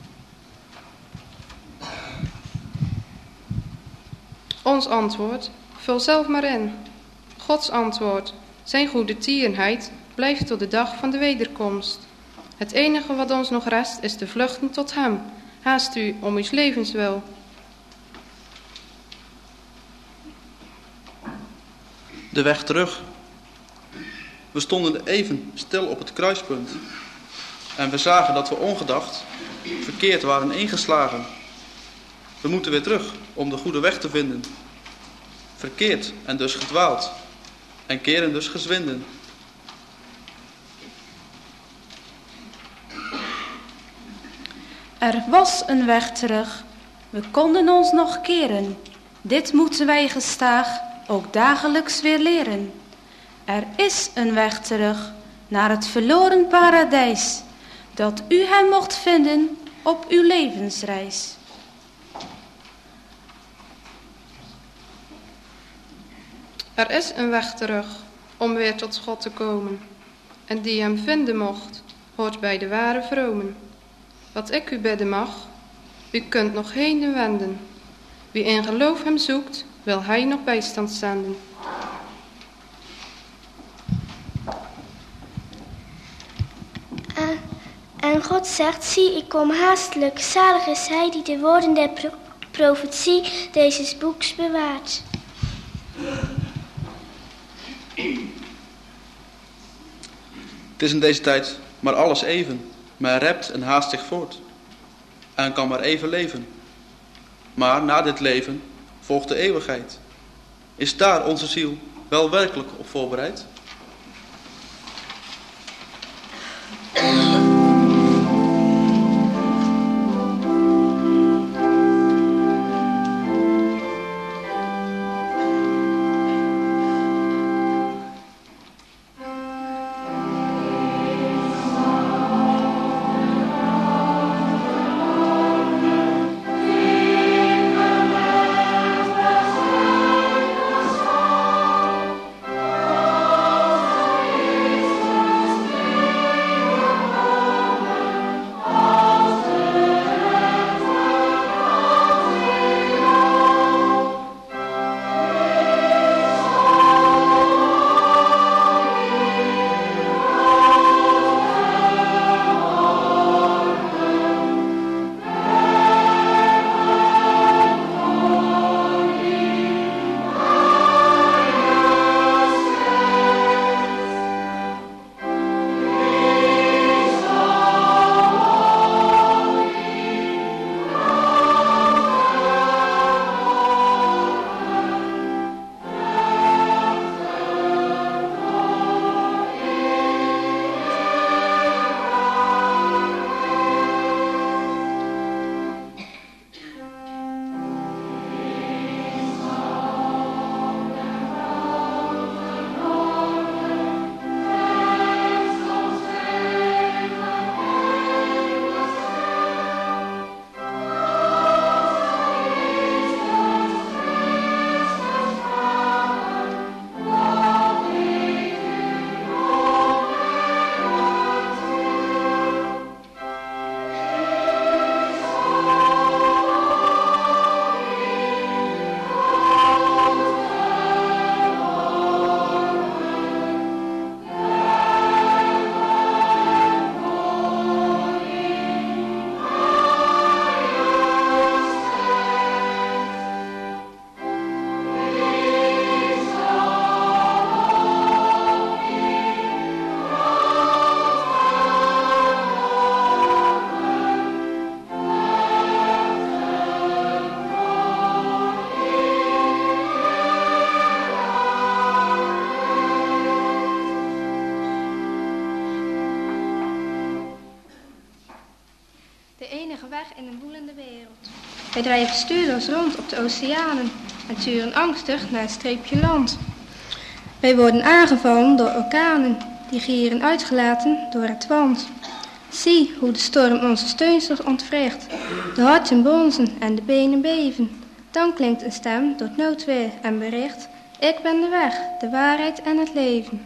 Ons antwoord, vul zelf maar in. Gods antwoord, zijn goede tierenheid blijft tot de dag van de wederkomst. Het enige wat ons nog rest is te vluchten tot hem. Haast u om uw levenswil. De weg terug. We stonden even stil op het kruispunt. En we zagen dat we ongedacht verkeerd waren ingeslagen. We moeten weer terug om de goede weg te vinden. Verkeerd en dus gedwaald. En keren dus gezwinden. Er was een weg terug. We konden ons nog keren. Dit moeten wij gestaag ook dagelijks weer leren. Er is een weg terug naar het verloren paradijs, dat u hem mocht vinden op uw levensreis. Er is een weg terug om weer tot God te komen. En die hem vinden mocht, hoort bij de ware vromen. Wat ik u bidden mag, u kunt nog heen en wenden. Wie in geloof hem zoekt, wil hij nog bijstand zenden. En, en God zegt, zie, ik kom haastelijk. Zalig is hij die de woorden der pro profetie deze boeks bewaart. Het is in deze tijd maar alles even. Men rept en haast zich voort. En kan maar even leven. Maar na dit leven volgt de eeuwigheid. Is daar onze ziel wel werkelijk op voorbereid? Oh de enige weg in een woelende wereld. Wij drijven stuurloos rond op de oceanen en turen angstig naar een streepje land. Wij worden aangevallen door orkanen, die gieren uitgelaten door het wand. Zie hoe de storm onze steunsels ontwricht, de harten bonzen en de benen beven. Dan klinkt een stem door het noodweer en bericht: ik ben de weg, de waarheid en het leven.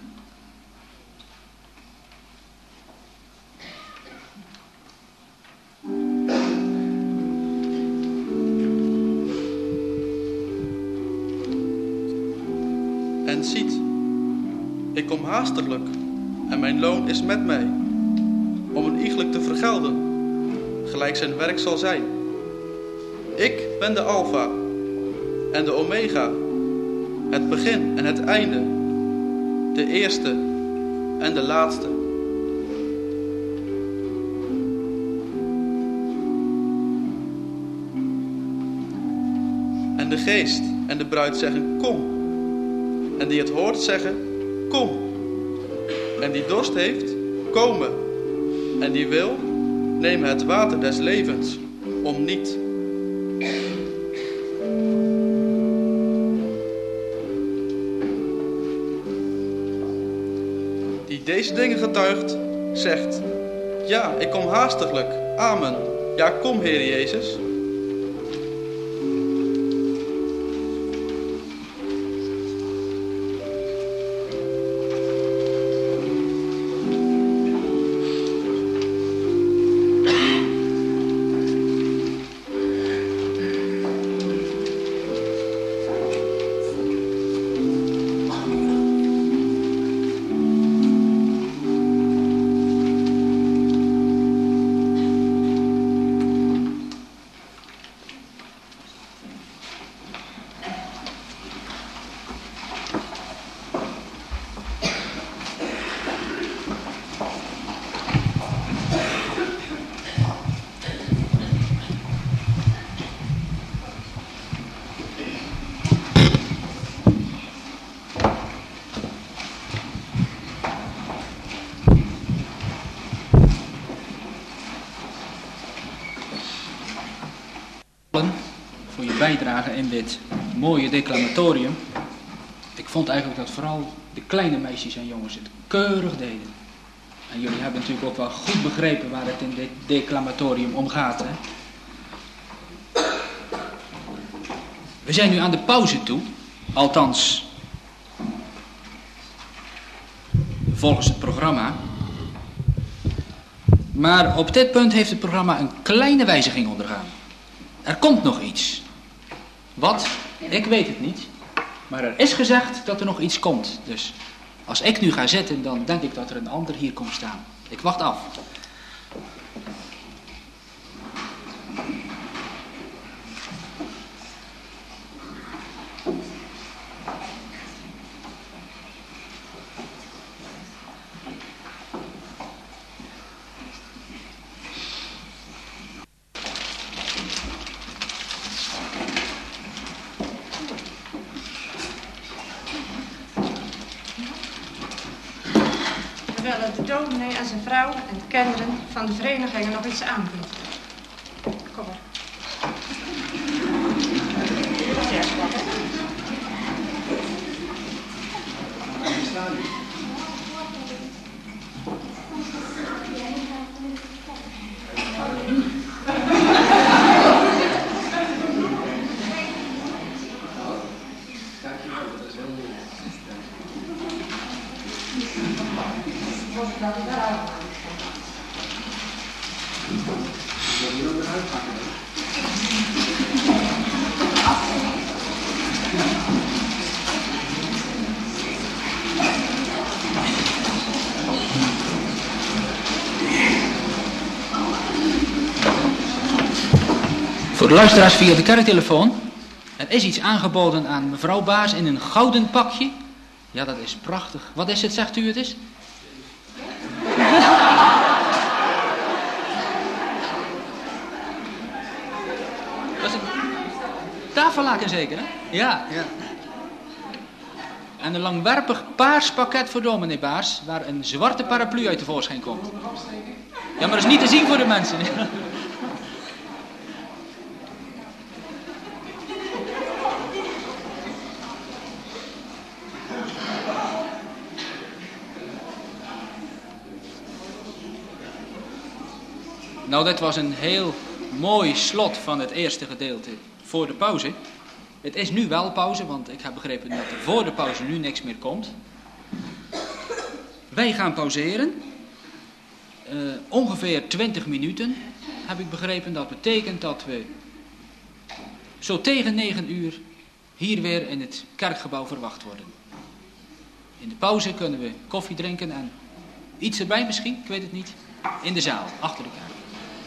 En ziet, ik kom haastiglijk, en mijn loon is met mij, om een iegelijk te vergelden, gelijk zijn werk zal zijn. Ik ben de Alpha en de Omega, het begin en het einde, de eerste en de laatste. En de geest en de bruid zeggen, kom. En die het hoort zeggen, kom. En die dorst heeft, komen. En die wil, neem het water des levens, om niet. Die deze dingen getuigt, zegt, ja, ik kom haastiglijk, amen. Ja, kom, Heer Jezus. Voor je bijdrage in dit mooie declamatorium. Ik vond eigenlijk dat vooral de kleine meisjes en jongens het keurig deden. En jullie hebben natuurlijk ook wel goed begrepen waar het in dit declamatorium om gaat. Hè? We zijn nu aan de pauze toe. Althans, volgens het programma. Maar op dit punt heeft het programma een kleine wijziging ondergaan. Er komt nog iets. Wat? Ik weet het niet. Maar er is gezegd dat er nog iets komt. Dus als ik nu ga zitten, dan denk ik dat er een ander hier komt staan. Ik wacht af. We willen de dominee en zijn vrouw en de kinderen van de verenigingen nog iets aanbieden. Kom maar. Voor de luisteraars via de kerktelefoon. Er is iets aangeboden aan mevrouw Baas in een gouden pakje. Ja, dat is prachtig. Wat is het, zegt u het is? Dat is een tafellaken zeker, hè? Ja, ja. En een langwerpig paars pakket voor dominee Baars, waar een zwarte paraplu uit tevoorschijn komt. Ja, maar dat is niet te zien voor de mensen. Nou, dit was een heel mooi slot van het eerste gedeelte voor de pauze. Het is nu wel pauze, want ik heb begrepen dat er voor de pauze nu niks meer komt. Wij gaan pauzeren. Uh, ongeveer twintig minuten, heb ik begrepen. Dat betekent dat we zo tegen negen uur hier weer in het kerkgebouw verwacht worden. In de pauze kunnen we koffie drinken en iets erbij misschien, ik weet het niet. In de zaal, achter de kerk.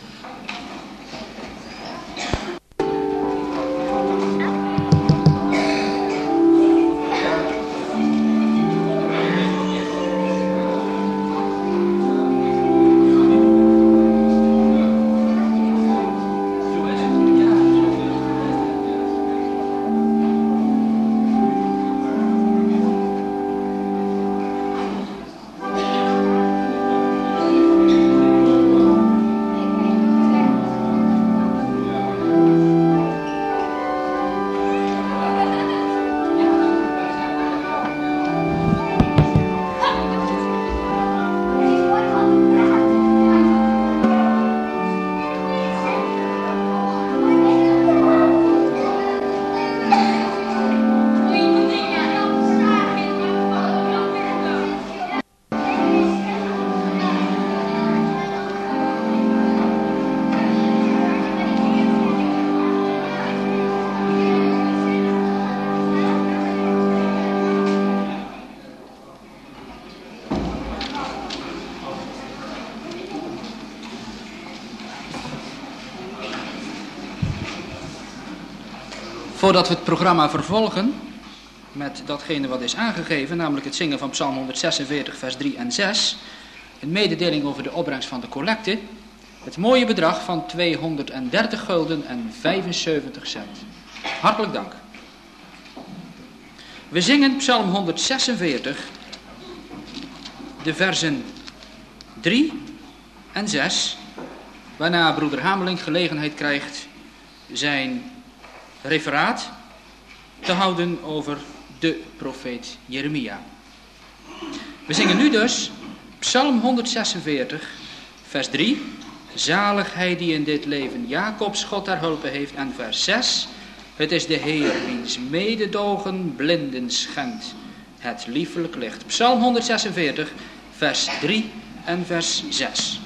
Voordat we het programma vervolgen met datgene wat is aangegeven, namelijk het zingen van Psalm honderdzesenveertig, vers drie en zes, een mededeling over de opbrengst van de collecte, het mooie bedrag van tweehonderddertig gulden en vijfenzeventig cent. Hartelijk dank. We zingen Psalm honderdzesenveertig, de versen drie en zes, waarna broeder Hameling gelegenheid krijgt zijn referaat te houden over de profeet Jeremia. We zingen nu dus Psalm honderdzesenveertig, vers drie. Zalig hij die in dit leven Jacobs God ter hulpe heeft. En vers zes. Het is de Heer wiens mededogen blinden schenkt het liefelijk licht. Psalm honderdzesenveertig, vers drie en vers zes.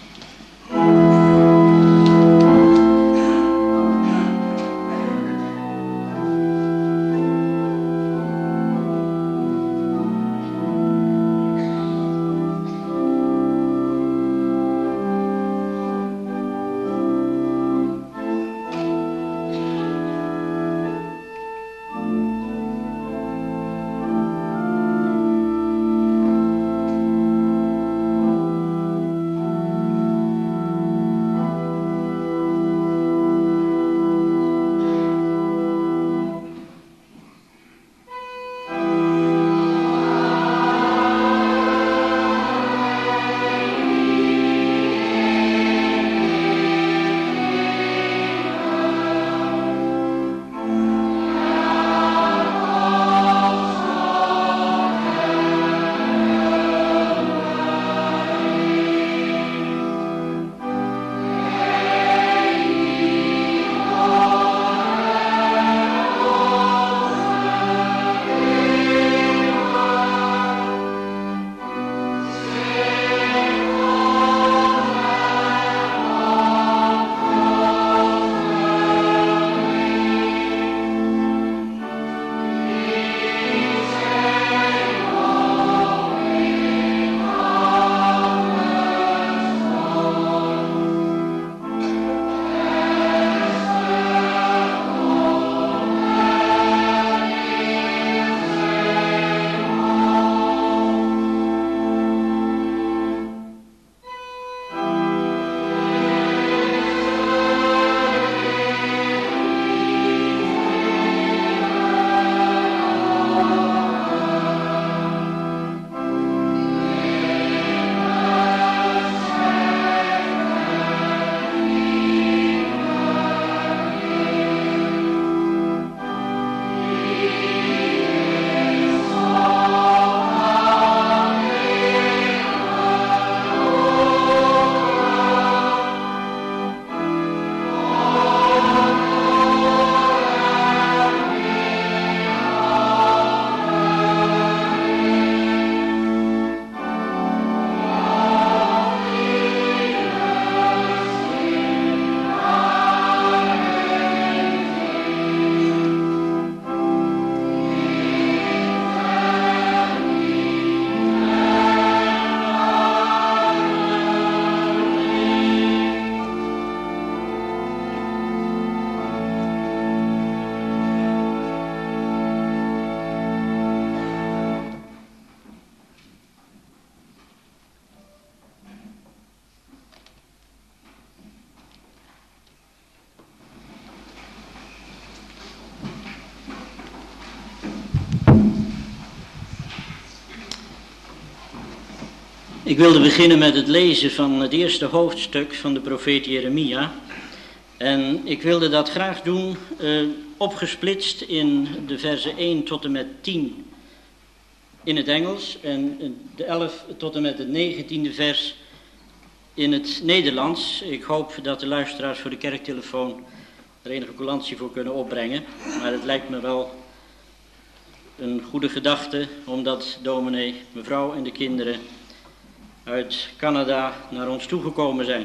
Ik wilde beginnen met het lezen van het eerste hoofdstuk van de profeet Jeremia. En ik wilde dat graag doen, uh, opgesplitst in de versen één tot en met tien in het Engels en de elf tot en met het negentiende vers in het Nederlands. Ik hoop dat de luisteraars voor de kerktelefoon er enige coulantie voor kunnen opbrengen. Maar het lijkt me wel een goede gedachte, omdat dominee, mevrouw en de kinderen uit Canada naar ons toegekomen zijn.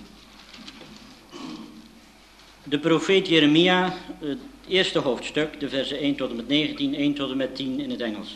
De profeet Jeremia, het eerste hoofdstuk, de versen één tot en met negentien, één tot en met tien in het Engels.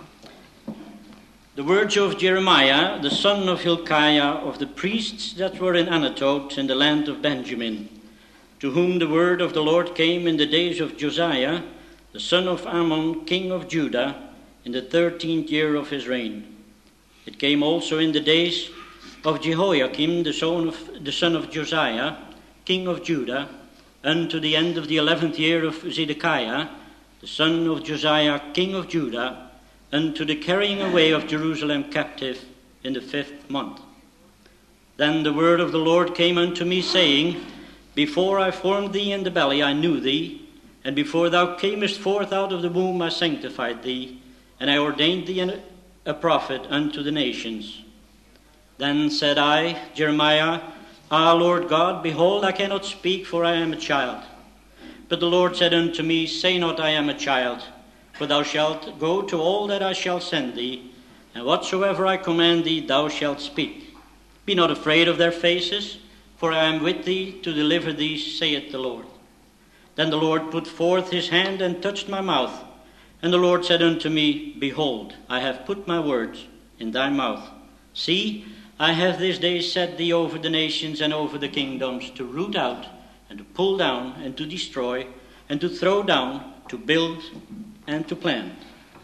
The words of Jeremiah, the son of Hilkiah, of the priests that were in Anatoth in the land of Benjamin, to whom the word of the Lord came in the days of Josiah, the son of Ammon, king of Judah, in the thirteenth year of his reign. It came also in the days of Jehoiakim, the son of, the son of Josiah, king of Judah, unto the end of the eleventh year of Zedekiah, the son of Josiah, king of Judah, unto the carrying away of Jerusalem captive in the fifth month. Then the word of the Lord came unto me, saying, Before I formed thee in the belly I knew thee, and before thou camest forth out of the womb I sanctified thee, and I ordained thee a prophet unto the nations. Then said I, Jeremiah, Ah, Lord God, behold, I cannot speak, for I am a child. But the Lord said unto me, Say not, I am a child, for thou shalt go to all that I shall send thee, and whatsoever I command thee, thou shalt speak. Be not afraid of their faces, for I am with thee to deliver thee, saith the Lord. Then the Lord put forth his hand and touched my mouth. And the Lord said unto me, Behold, I have put my words in thy mouth. See, I have this day set thee over the nations and over the kingdoms, to root out, and to pull down, and to destroy, and to throw down, to build, and to plant.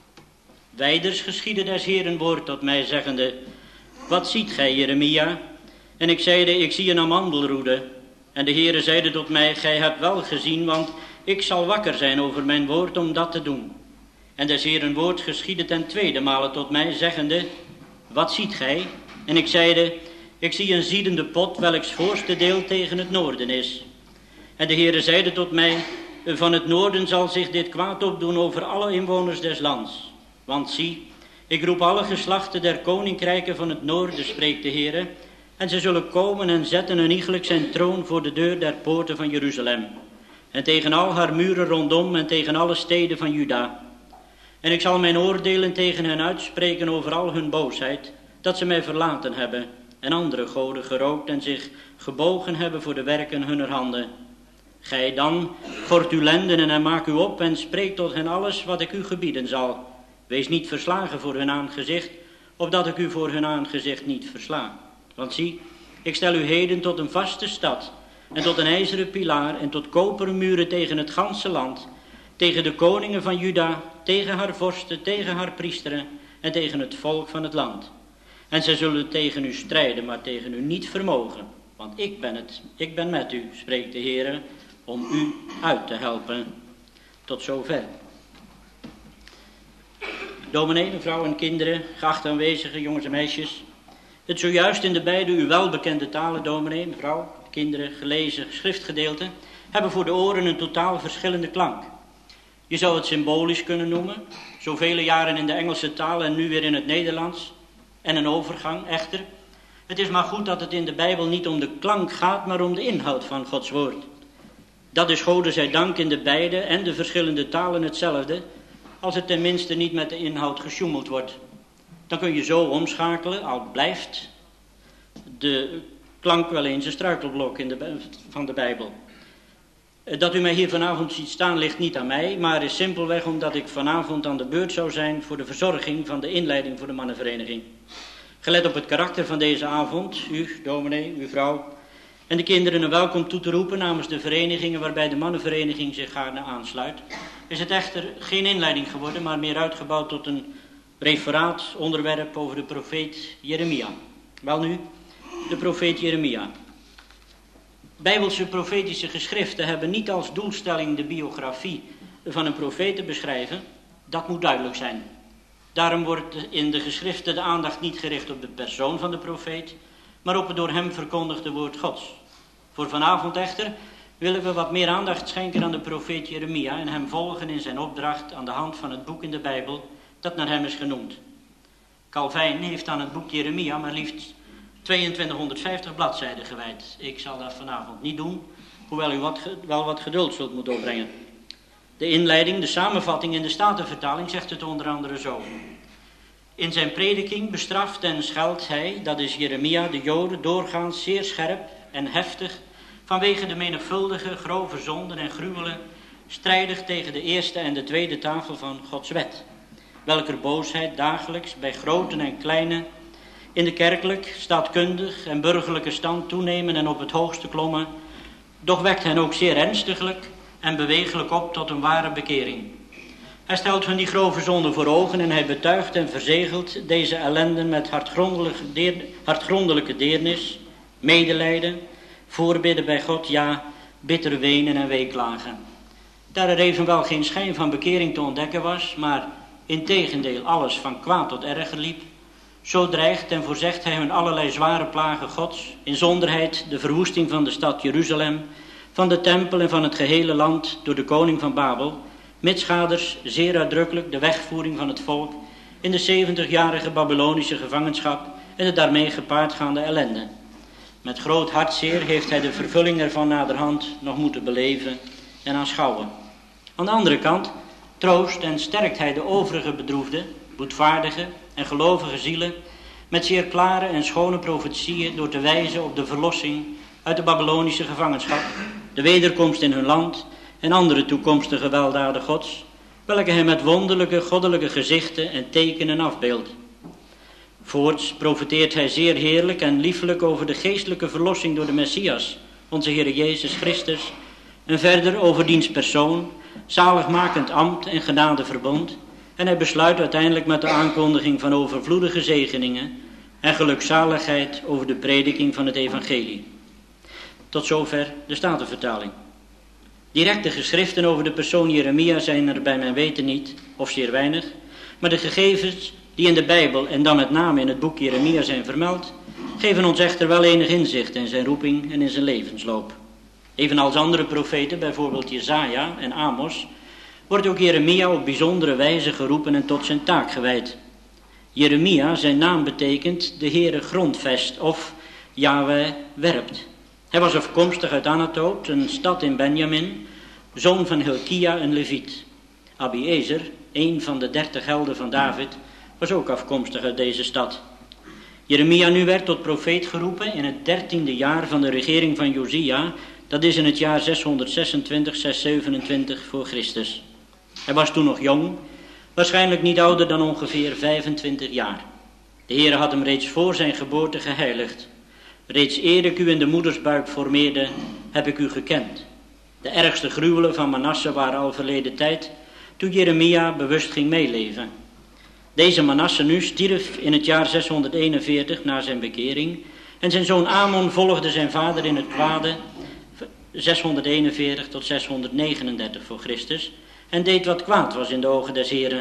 Wijders geschiedde des Heeren woord tot mij, zeggende, Wat ziet gij, Jeremia? En ik zeide, ik zie een amandelroede. En de Heere zeide tot mij, gij hebt wel gezien, want ik zal wakker zijn over mijn woord om dat te doen. En des Heeren woord geschiedde ten tweede male tot mij, zeggende, Wat ziet gij? En ik zeide, ik zie een ziedende pot, welks voorste deel tegen het noorden is. En de Heere zeide tot mij, van het noorden zal zich dit kwaad opdoen over alle inwoners des lands. Want zie, ik roep alle geslachten der koninkrijken van het noorden, spreekt de Heere, en ze zullen komen en zetten een iegelijk zijn troon voor de deur der poorten van Jeruzalem. En tegen al haar muren rondom en tegen alle steden van Juda. En ik zal mijn oordelen tegen hen uitspreken over al hun boosheid, dat ze mij verlaten hebben en andere goden gerookt en zich gebogen hebben voor de werken hunner handen. Gij dan, gort uw lenden en maak u op en spreek tot hen alles wat ik u gebieden zal. Wees niet verslagen voor hun aangezicht, opdat ik u voor hun aangezicht niet versla. Want zie, ik stel u heden tot een vaste stad en tot een ijzeren pilaar en tot koperen muren tegen het ganse land, tegen de koningen van Juda, tegen haar vorsten, tegen haar priesteren en tegen het volk van het land. En zij zullen tegen u strijden, maar tegen u niet vermogen. Want ik ben het, ik ben met u, spreekt de Heere, om u uit te helpen. Tot zover. Dominee, mevrouw en kinderen, geachte aanwezigen, jongens en meisjes. Het zojuist in de beide u welbekende talen, dominee, mevrouw, kinderen, gelezen schriftgedeelten, hebben voor de oren een totaal verschillende klank. Je zou het symbolisch kunnen noemen, zoveel jaren in de Engelse taal en nu weer in het Nederlands, en een overgang echter. Het is maar goed dat het in de Bijbel niet om de klank gaat, maar om de inhoud van Gods woord. Dat is Gode zij dank in de beide en de verschillende talen hetzelfde, als het tenminste niet met de inhoud gesjoemeld wordt. Dan kun je zo omschakelen, al blijft de klank wel eens een struikelblok in de, van de Bijbel. Dat u mij hier vanavond ziet staan ligt niet aan mij, maar is simpelweg omdat ik vanavond aan de beurt zou zijn voor de verzorging van de inleiding voor de mannenvereniging. Gelet op het karakter van deze avond, u, dominee, uw vrouw en de kinderen een welkom toe te roepen namens de verenigingen waarbij de mannenvereniging zich gaarne aansluit, is het echter geen inleiding geworden, maar meer uitgebouwd tot een referaat, onderwerp over de profeet Jeremia. Welnu, de profeet Jeremia. Bijbelse profetische geschriften hebben niet als doelstelling de biografie van een profeet te beschrijven. Dat moet duidelijk zijn. Daarom wordt in de geschriften de aandacht niet gericht op de persoon van de profeet, maar op het door hem verkondigde woord Gods. Voor vanavond echter willen we wat meer aandacht schenken aan de profeet Jeremia en hem volgen in zijn opdracht aan de hand van het boek in de Bijbel dat naar hem is genoemd. Calvijn heeft aan het boek Jeremia maar liefst tweeëntwintighonderdvijftig bladzijden gewijd. Ik zal dat vanavond niet doen, hoewel u wat, wel wat geduld zult moeten opbrengen. De inleiding, de samenvatting in de Statenvertaling zegt het onder andere zo. In zijn prediking bestraft en scheldt hij, dat is Jeremia, de Joden doorgaans zeer scherp en heftig vanwege de menigvuldige grove zonden en gruwelen, strijdig tegen de eerste en de tweede tafel van Gods wet, welker boosheid dagelijks bij groten en kleinen in de kerkelijk, staatkundig en burgerlijke stand toenemen en op het hoogste klommen, doch wekt hen ook zeer ernstiglijk en bewegelijk op tot een ware bekering. Hij stelt hun die grove zonden voor ogen en hij betuigt en verzegelt deze ellenden met hartgrondelijke, deer, hartgrondelijke deernis, medelijden, voorbidden bij God, ja, bitter wenen en weeklagen. Daar er evenwel geen schijn van bekering te ontdekken was, maar integendeel alles van kwaad tot erger liep, zo dreigt en voorzegt hij hun allerlei zware plagen Gods, inzonderheid de verwoesting van de stad Jeruzalem, van de tempel en van het gehele land door de koning van Babel, mitsgaders zeer uitdrukkelijk de wegvoering van het volk in de zeventigjarige Babylonische gevangenschap en de daarmee gepaardgaande ellende. Met groot hartzeer heeft hij de vervulling ervan naderhand nog moeten beleven en aanschouwen. Aan de andere kant troost en sterkt hij de overige bedroefde, boetvaardige en gelovige zielen met zeer klare en schone profetieën door te wijzen op de verlossing uit de Babylonische gevangenschap, de wederkomst in hun land en andere toekomstige weldaden Gods, welke hij met wonderlijke goddelijke gezichten en tekenen afbeeldt. Voorts profeteert hij zeer heerlijk en liefelijk over de geestelijke verlossing door de Messias, onze Heer Jezus Christus, en verder over diens persoon, zaligmakend ambt en genadeverbond, en hij besluit uiteindelijk met de aankondiging van overvloedige zegeningen en gelukzaligheid over de prediking van het evangelie. Tot zover de Statenvertaling. Directe geschriften over de persoon Jeremia zijn er bij mijn weten niet, of zeer weinig, maar de gegevens die in de Bijbel en dan met name in het boek Jeremia zijn vermeld, geven ons echter wel enig inzicht in zijn roeping en in zijn levensloop. Evenals andere profeten, bijvoorbeeld Jesaja en Amos, wordt ook Jeremia op bijzondere wijze geroepen en tot zijn taak gewijd. Jeremia, zijn naam betekent de Heere grondvest of Yahweh werpt. Hij was afkomstig uit Anatot, een stad in Benjamin, zoon van Hilkia, een Leviet. Abiezer, een van de dertig helden van David, was ook afkomstig uit deze stad. Jeremia nu werd tot profeet geroepen in het dertiende jaar van de regering van Josia, dat is in het jaar zeshonderdzesentwintig, zeshonderdzevenentwintig voor Christus. Hij was toen nog jong, waarschijnlijk niet ouder dan ongeveer vijfentwintig jaar. De Heere had hem reeds voor zijn geboorte geheiligd. Reeds eer ik u in de moedersbuik formeerde, heb ik u gekend. De ergste gruwelen van Manasse waren al verleden tijd, toen Jeremia bewust ging meeleven. Deze Manasse nu stierf in het jaar zeshonderdeenenveertig na zijn bekering, en zijn zoon Amon volgde zijn vader in het kwade, zeshonderdeenenveertig tot zeshonderdnegenendertig voor Christus, en deed wat kwaad was in de ogen des Heren.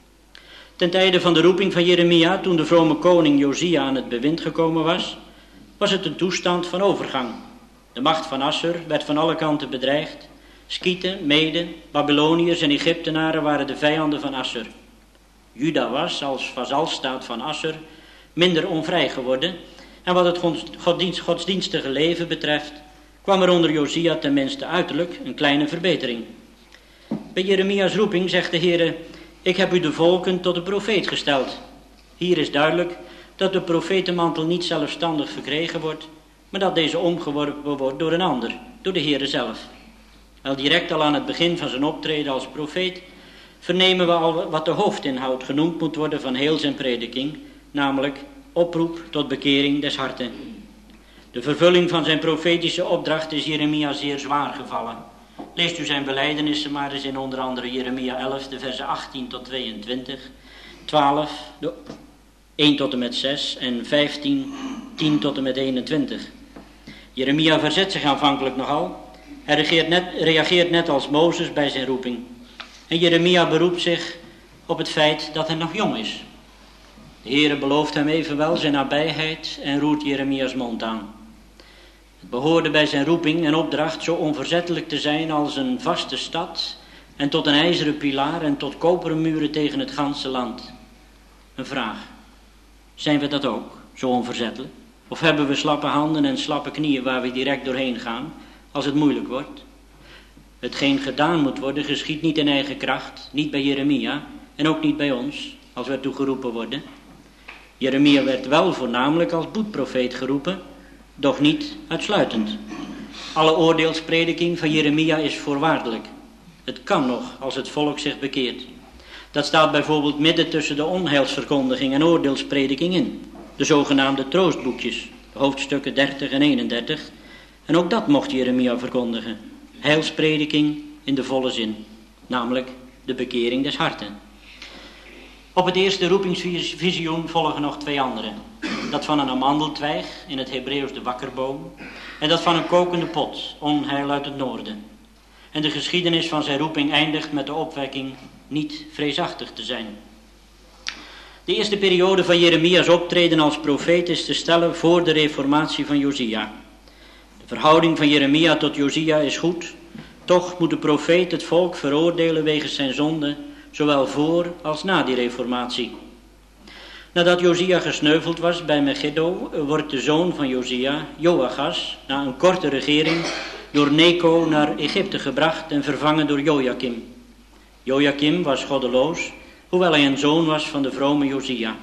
Ten tijde van de roeping van Jeremia, toen de vrome koning Josia aan het bewind gekomen was, was het een toestand van overgang. De macht van Assur werd van alle kanten bedreigd. Skieten, Meden, Babyloniërs en Egyptenaren waren de vijanden van Assur. Juda was, als vazalstaat van Assur, minder onvrij geworden, en wat het godsdienst, godsdienstige leven betreft, kwam er onder Josia tenminste uiterlijk een kleine verbetering. Bij Jeremia's roeping zegt de Heere: ik heb u de volken tot de profeet gesteld. Hier is duidelijk dat de profetenmantel niet zelfstandig verkregen wordt, maar dat deze omgeworpen wordt door een ander, door de Heere zelf. Al direct al aan het begin van zijn optreden als profeet vernemen we al wat de hoofdinhoud genoemd moet worden van heel zijn prediking, namelijk oproep tot bekering des harten. De vervulling van zijn profetische opdracht is Jeremia zeer zwaar gevallen. Leest u zijn belijdenissen maar eens in onder andere Jeremia elf, de versen achttien tot tweeëntwintig, twaalf, de één tot en met zes en vijftien, tien tot en met eenentwintig. Jeremia verzet zich aanvankelijk nogal. Hij reageert net, reageert net als Mozes bij zijn roeping. En Jeremia beroept zich op het feit dat hij nog jong is. De Heere belooft hem evenwel zijn nabijheid en roert Jeremia's mond aan. Het behoorde bij zijn roeping en opdracht zo onverzettelijk te zijn als een vaste stad en tot een ijzeren pilaar en tot koperen muren tegen het ganse land. Een vraag. Zijn we dat ook, zo onverzettelijk? Of hebben we slappe handen en slappe knieën waar we direct doorheen gaan als het moeilijk wordt? Hetgeen gedaan moet worden geschiet niet in eigen kracht, niet bij Jeremia en ook niet bij ons, als we ertoe geroepen worden. Jeremia werd wel voornamelijk als boetprofeet geroepen, doch niet uitsluitend. Alle oordeelsprediking van Jeremia is voorwaardelijk. Het kan nog als het volk zich bekeert. Dat staat bijvoorbeeld midden tussen de onheilsverkondiging en oordeelsprediking in. De zogenaamde troostboekjes, hoofdstukken dertig en eenendertig. En ook dat mocht Jeremia verkondigen. Heilsprediking in de volle zin, namelijk de bekering des harten. Op het eerste roepingsvisioen volgen nog twee andere. Dat van een amandeltwijg, in het Hebreeuws de wakkerboom, en dat van een kokende pot, onheil uit het noorden. En de geschiedenis van zijn roeping eindigt met de opwekking niet vreesachtig te zijn. De eerste periode van Jeremia's optreden als profeet is te stellen voor de reformatie van Josia. De verhouding van Jeremia tot Josia is goed, toch moet de profeet het volk veroordelen wegens zijn zonde, zowel voor als na die reformatie. Nadat Josia gesneuveld was bij Megiddo, wordt de zoon van Josia, Joachas, na een korte regering door Neco naar Egypte gebracht en vervangen door Jojakim. Jojakim was goddeloos, hoewel hij een zoon was van de vrome Josia.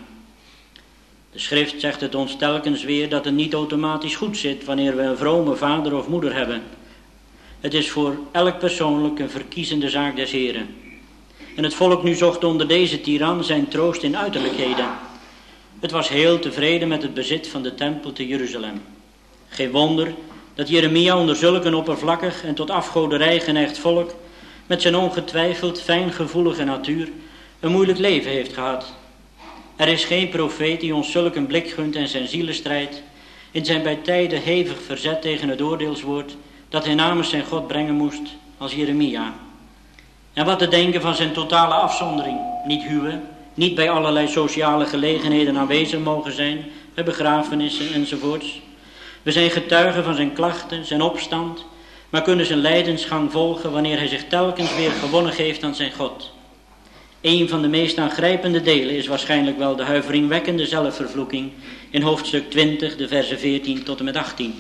De schrift zegt het ons telkens weer dat het niet automatisch goed zit wanneer we een vrome vader of moeder hebben. Het is voor elk persoonlijk een verkiezende zaak des Heren. En het volk nu zocht onder deze tiran zijn troost in uiterlijkheden. Het was heel tevreden met het bezit van de tempel te Jeruzalem. Geen wonder dat Jeremia onder zulk een oppervlakkig en tot afgoderij geneigd volk met zijn ongetwijfeld fijngevoelige natuur een moeilijk leven heeft gehad. Er is geen profeet die ons zulk een blik gunt en zijn zielenstrijd in zijn bij tijden hevig verzet tegen het oordeelswoord dat hij namens zijn God brengen moest als Jeremia. En wat te denken van zijn totale afzondering, niet huwen, niet bij allerlei sociale gelegenheden aanwezig mogen zijn, bij begrafenissen enzovoorts. We zijn getuigen van zijn klachten, zijn opstand, maar kunnen zijn lijdensgang volgen wanneer hij zich telkens weer gewonnen geeft aan zijn God. Een van de meest aangrijpende delen is waarschijnlijk wel de huiveringwekkende zelfvervloeking in hoofdstuk twintig, de versen veertien tot en met achttien.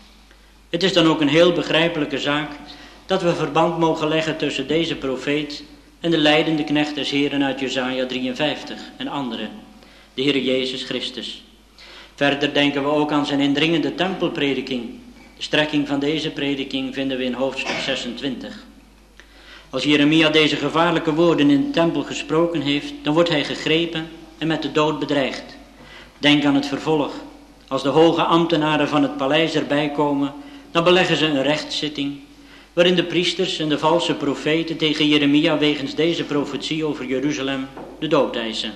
Het is dan ook een heel begrijpelijke zaak dat we verband mogen leggen tussen deze profeet en de lijdende knecht des Heren uit Jesaja drieënvijftig en anderen, de Heer Jezus Christus. Verder denken we ook aan zijn indringende tempelprediking. De strekking van deze prediking vinden we in hoofdstuk zesentwintig. Als Jeremia deze gevaarlijke woorden in de tempel gesproken heeft, dan wordt hij gegrepen en met de dood bedreigd. Denk aan het vervolg. Als de hoge ambtenaren van het paleis erbij komen, dan beleggen ze een rechtszitting, waarin de priesters en de valse profeten tegen Jeremia wegens deze profetie over Jeruzalem de dood eisen.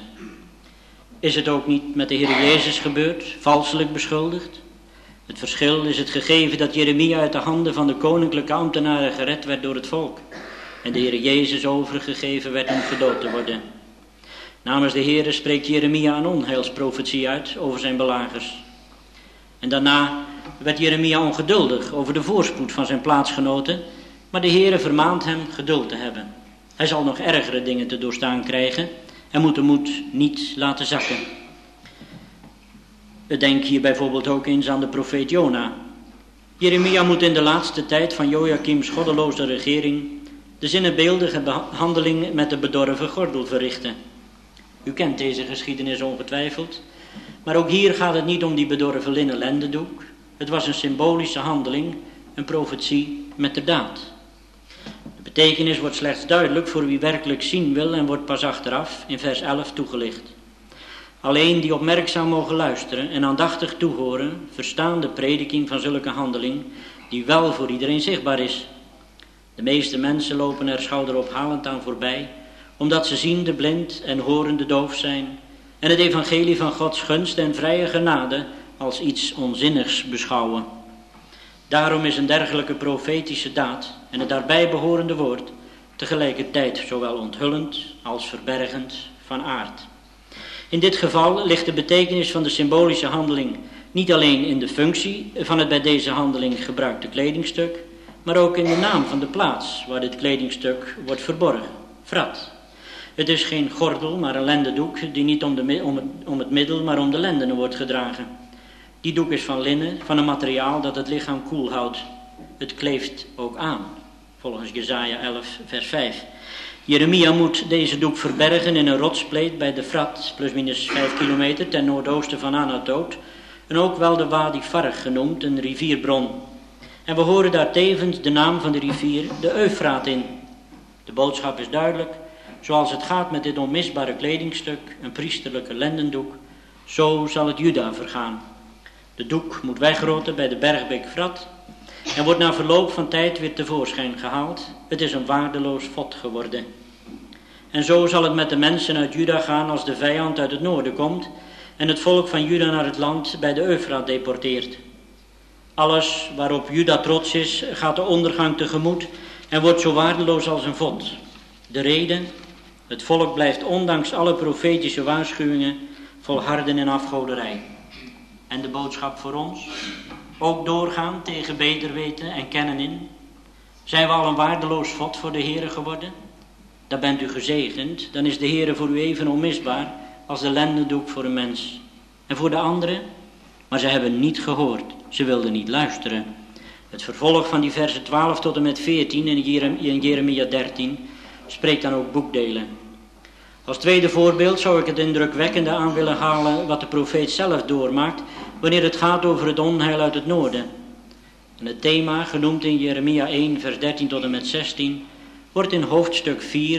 Is het ook niet met de Heer Jezus gebeurd, valselijk beschuldigd? Het verschil is het gegeven dat Jeremia uit de handen van de koninklijke ambtenaren gered werd door het volk en de Heer Jezus overgegeven werd om gedood te worden. Namens de Heere spreekt Jeremia een onheilsprofetie uit over zijn belagers. En daarna werd Jeremia ongeduldig over de voorspoed van zijn plaatsgenoten, maar de Heere vermaant hem geduld te hebben. Hij zal nog ergere dingen te doorstaan krijgen en moet de moed niet laten zakken. Denk hier bijvoorbeeld ook eens aan de profeet Jona. Jeremia moet in de laatste tijd van Jojakims goddeloze regering de zinnebeeldige behandeling met de bedorven gordel verrichten. U kent deze geschiedenis ongetwijfeld, maar ook hier gaat het niet om die bedorven linnen lendendoek. Het was een symbolische handeling, een profetie met de daad. De betekenis wordt slechts duidelijk voor wie werkelijk zien wil en wordt pas achteraf in vers elf toegelicht. Alleen die opmerkzaam mogen luisteren en aandachtig toehoren, verstaan de prediking van zulke handeling, die wel voor iedereen zichtbaar is. De meeste mensen lopen er schouderophalend aan voorbij, omdat ze ziende blind en horende doof zijn en het evangelie van Gods gunst en vrije genade als iets onzinnigs beschouwen. Daarom is een dergelijke profetische daad en het daarbij behorende woord tegelijkertijd zowel onthullend als verbergend van aard. In dit geval ligt de betekenis van de symbolische handeling niet alleen in de functie van het bij deze handeling gebruikte kledingstuk, maar ook in de naam van de plaats waar dit kledingstuk wordt verborgen, frat. Het is geen gordel, maar een lendendoek die niet om, de, om, het, om het middel, maar om de lendenen wordt gedragen. Die doek is van linnen, van een materiaal dat het lichaam koel houdt. Het kleeft ook aan, volgens Jesaja elf, vers vijf. Jeremia moet deze doek verbergen in een rotspleet bij de Frat, plus minus vijf kilometer ten noordoosten van Anatoot, en ook wel de Wadi Farg genoemd, een rivierbron. En we horen daar tevens de naam van de rivier, de Eufraat, in. De boodschap is duidelijk. Zoals het gaat met dit onmisbare kledingstuk, een priesterlijke lendendoek, zo zal het Juda vergaan. De doek moet wegrotten bij de bergbeek Frat en wordt na verloop van tijd weer tevoorschijn gehaald. Het is een waardeloos vod geworden. En zo zal het met de mensen uit Juda gaan als de vijand uit het noorden komt en het volk van Juda naar het land bij de Eufraat deporteert. Alles waarop Juda trots is, gaat de ondergang tegemoet en wordt zo waardeloos als een vod. De reden: het volk blijft ondanks alle profetische waarschuwingen volharden in afgoderij. En de boodschap voor ons? Ook doorgaan tegen beter weten en kennen in. Zijn we al een waardeloos vod voor de Heere geworden? Dan bent u gezegend, dan is de Heere voor u even onmisbaar als de lendendoek voor een mens. En voor de anderen? Maar ze hebben niet gehoord, ze wilden niet luisteren. Het vervolg van die versen twaalf tot en met veertien in Jeremia dertien spreekt dan ook boekdelen. Als tweede voorbeeld zou ik het indrukwekkende aan willen halen wat de profeet zelf doormaakt wanneer het gaat over het onheil uit het noorden. En het thema, genoemd in Jeremia één, vers dertien tot en met zestien, wordt in hoofdstuk vier,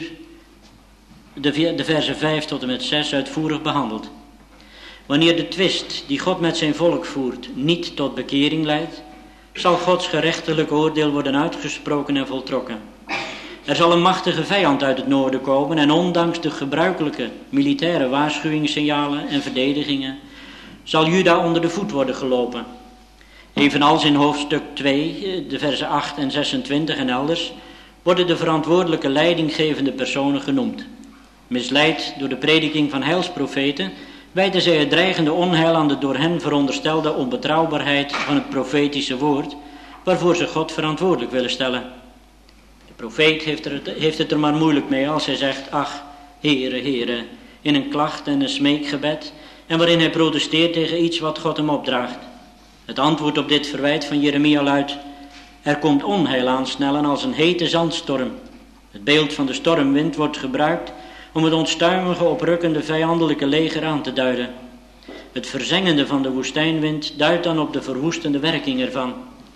de, de versen vijf tot en met zes, uitvoerig behandeld. Wanneer de twist die God met zijn volk voert niet tot bekering leidt, zal Gods gerechtelijk oordeel worden uitgesproken en voltrokken. Er zal een machtige vijand uit het noorden komen en ondanks de gebruikelijke militaire waarschuwingssignalen en verdedigingen zal Juda onder de voet worden gelopen. Evenals in hoofdstuk twee, de versen acht en zesentwintig en elders, worden de verantwoordelijke leidinggevende personen genoemd. Misleid door de prediking van heilsprofeten wijten zij het dreigende onheil aan de door hen veronderstelde onbetrouwbaarheid van het profetische woord, waarvoor ze God verantwoordelijk willen stellen. De profeet heeft, er, heeft het er maar moeilijk mee als hij zegt, ach, Heere, Heere, in een klacht en een smeekgebed, en waarin hij protesteert tegen iets wat God hem opdraagt. Het antwoord op dit verwijt van Jeremia luidt, er komt onheil aansnellen als een hete zandstorm. Het beeld van de stormwind wordt gebruikt om het onstuimige, oprukkende vijandelijke leger aan te duiden. Het verzengende van de woestijnwind duidt dan op de verwoestende werking ervan.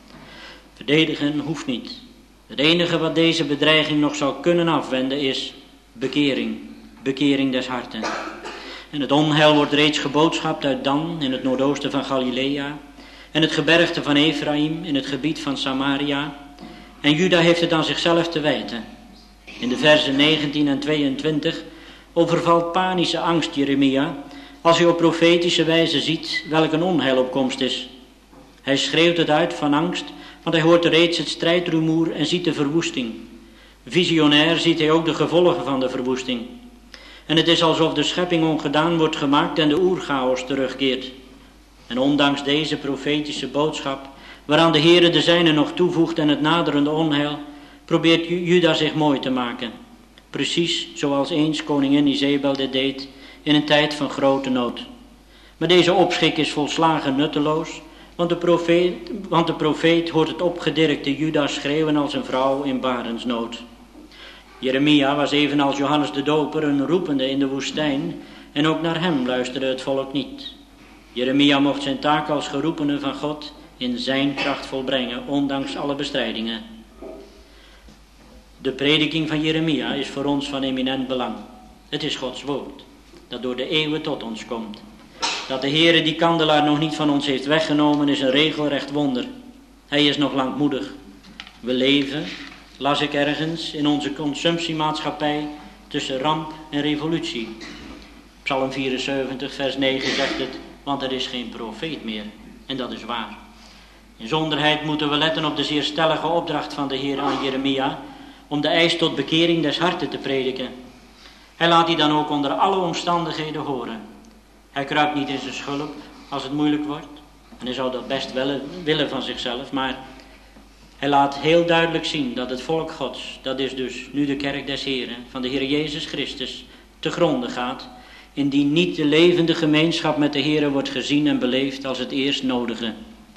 Verdedigen hoeft niet. Het enige wat deze bedreiging nog zou kunnen afwenden is bekering, bekering des harten. En het onheil wordt reeds geboodschapt uit Dan in het noordoosten van Galilea en het gebergte van Ephraim in het gebied van Samaria. En Juda heeft het aan zichzelf te wijten. In de versen negentien en tweeëntwintig overvalt panische angst Jeremia als hij op profetische wijze ziet welk een onheilopkomst is. Hij schreeuwt het uit van angst, want hij hoort reeds het strijdrumoer en ziet de verwoesting. Visionair ziet hij ook de gevolgen van de verwoesting. En het is alsof de schepping ongedaan wordt gemaakt en de oerchaos terugkeert. En ondanks deze profetische boodschap, waaraan de Heere de zijne nog toevoegt en het naderende onheil, probeert Juda zich mooi te maken. Precies zoals eens koningin Izebel dit deed in een tijd van grote nood. Maar deze opschik is volslagen nutteloos, want de profeet, want de profeet hoort het opgedirkte Juda schreeuwen als een vrouw in barensnood. Jeremia was evenals Johannes de Doper een roepende in de woestijn en ook naar hem luisterde het volk niet. Jeremia mocht zijn taak als geroepene van God in zijn kracht volbrengen, ondanks alle bestrijdingen. De prediking van Jeremia is voor ons van eminent belang. Het is Gods woord, dat door de eeuwen tot ons komt. Dat de Heere die kandelaar nog niet van ons heeft weggenomen is een regelrecht wonder. Hij is nog langmoedig. We leven, las ik ergens, in onze consumptiemaatschappij tussen ramp en revolutie. Psalm vierenzeventig vers negen zegt het, want er is geen profeet meer. En dat is waar. In zonderheid moeten we letten op de zeer stellige opdracht van de Heer aan Jeremia, om de eis tot bekering des harten te prediken. Hij laat die dan ook onder alle omstandigheden horen. Hij kruipt niet in zijn schulp als het moeilijk wordt. En hij zou dat best willen, willen van zichzelf, maar hij laat heel duidelijk zien dat het volk Gods, dat is dus nu de kerk des Heren, van de Heer Jezus Christus, te gronde gaat, indien niet de levende gemeenschap met de Heere wordt gezien en beleefd als het eerst nodige.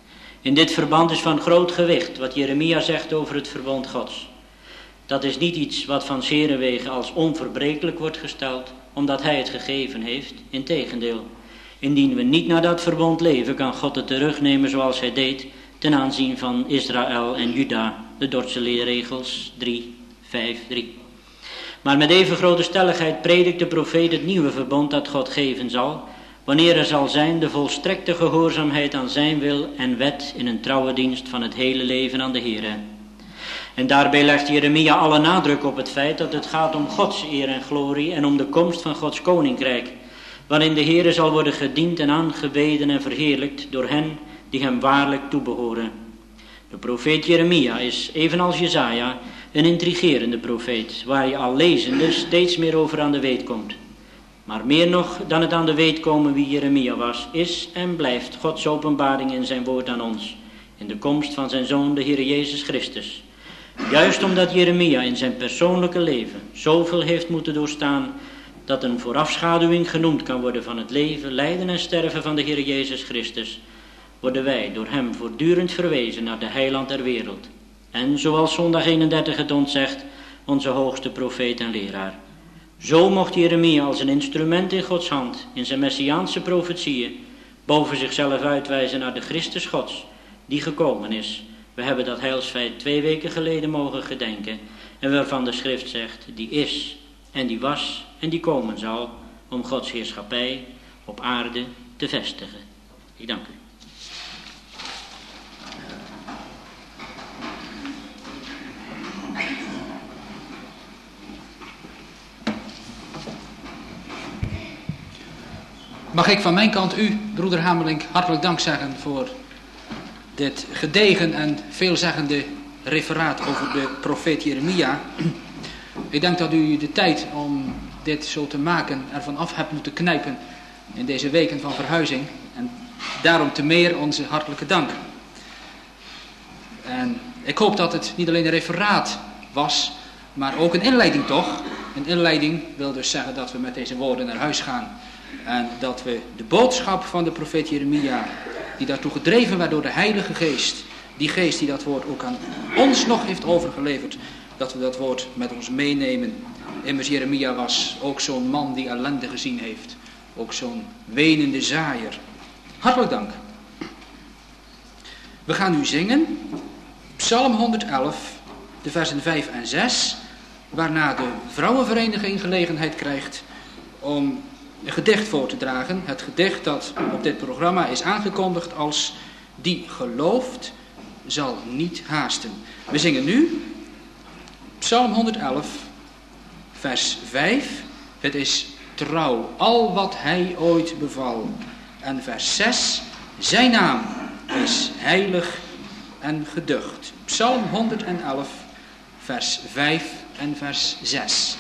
In dit verband is van groot gewicht wat Jeremia zegt over het verbond Gods. Dat is niet iets wat van Herenwege als onverbrekelijk wordt gesteld, omdat hij het gegeven heeft. Integendeel, indien we niet naar dat verbond leven, kan God het terugnemen zoals hij deed ten aanzien van Israël en Juda, de Dordtse leerregels drie, vijf, drie. Maar met even grote stelligheid predikt de profeet het nieuwe verbond dat God geven zal, wanneer er zal zijn de volstrekte gehoorzaamheid aan zijn wil en wet in een trouwe dienst van het hele leven aan de Heere. En daarbij legt Jeremia alle nadruk op het feit dat het gaat om Gods eer en glorie en om de komst van Gods koninkrijk, waarin de Heere zal worden gediend en aangebeden en verheerlijkt door hen die hem waarlijk toebehoren. De profeet Jeremia is, evenals Jesaja, een intrigerende profeet, waar je al lezende steeds meer over aan de weet komt. Maar meer nog dan het aan de weet komen wie Jeremia was, is en blijft Gods openbaring in zijn woord aan ons, in de komst van zijn Zoon, de Heer Jezus Christus. Juist omdat Jeremia in zijn persoonlijke leven zoveel heeft moeten doorstaan, dat een voorafschaduwing genoemd kan worden van het leven, lijden en sterven van de Heer Jezus Christus, worden wij door hem voortdurend verwezen naar de heiland der wereld. En zoals zondag eenendertig het ons zegt, onze hoogste profeet en leraar. Zo mocht Jeremia als een instrument in Gods hand, in zijn messiaanse profetieën, boven zichzelf uitwijzen naar de Christus Gods, die gekomen is. We hebben dat heilsfeit twee weken geleden mogen gedenken, en waarvan de schrift zegt, die is, en die was, en die komen zal, om Gods heerschappij op aarde te vestigen. Ik dank u. Mag ik van mijn kant u, broeder Hamelink, hartelijk dank zeggen voor dit gedegen en veelzeggende referaat over de profeet Jeremia. Ik denk dat u de tijd om dit zo te maken ervan af hebt moeten knijpen in deze weken van verhuizing. En daarom te meer onze hartelijke dank. En ik hoop dat het niet alleen een referaat was, maar ook een inleiding toch. Een inleiding wil dus zeggen dat we met deze woorden naar huis gaan. En dat we de boodschap van de profeet Jeremia, die daartoe gedreven werd door de Heilige Geest, die geest die dat woord ook aan ons nog heeft overgeleverd, dat we dat woord met ons meenemen. Immers Jeremia was ook zo'n man die ellende gezien heeft. Ook zo'n wenende zaaier. Hartelijk dank. We gaan nu zingen Psalm honderdelf, de versen vijf en zes, waarna de vrouwenvereniging gelegenheid krijgt om een gedicht voor te dragen. Het gedicht dat op dit programma is aangekondigd als Die gelooft zal niet haasten. We zingen nu Psalm honderdelf, vers vijf. Het is trouw, al wat hij ooit beval. En vers zes. Zijn naam is heilig en geducht. Psalm honderdelf, vers vijf en vers zes.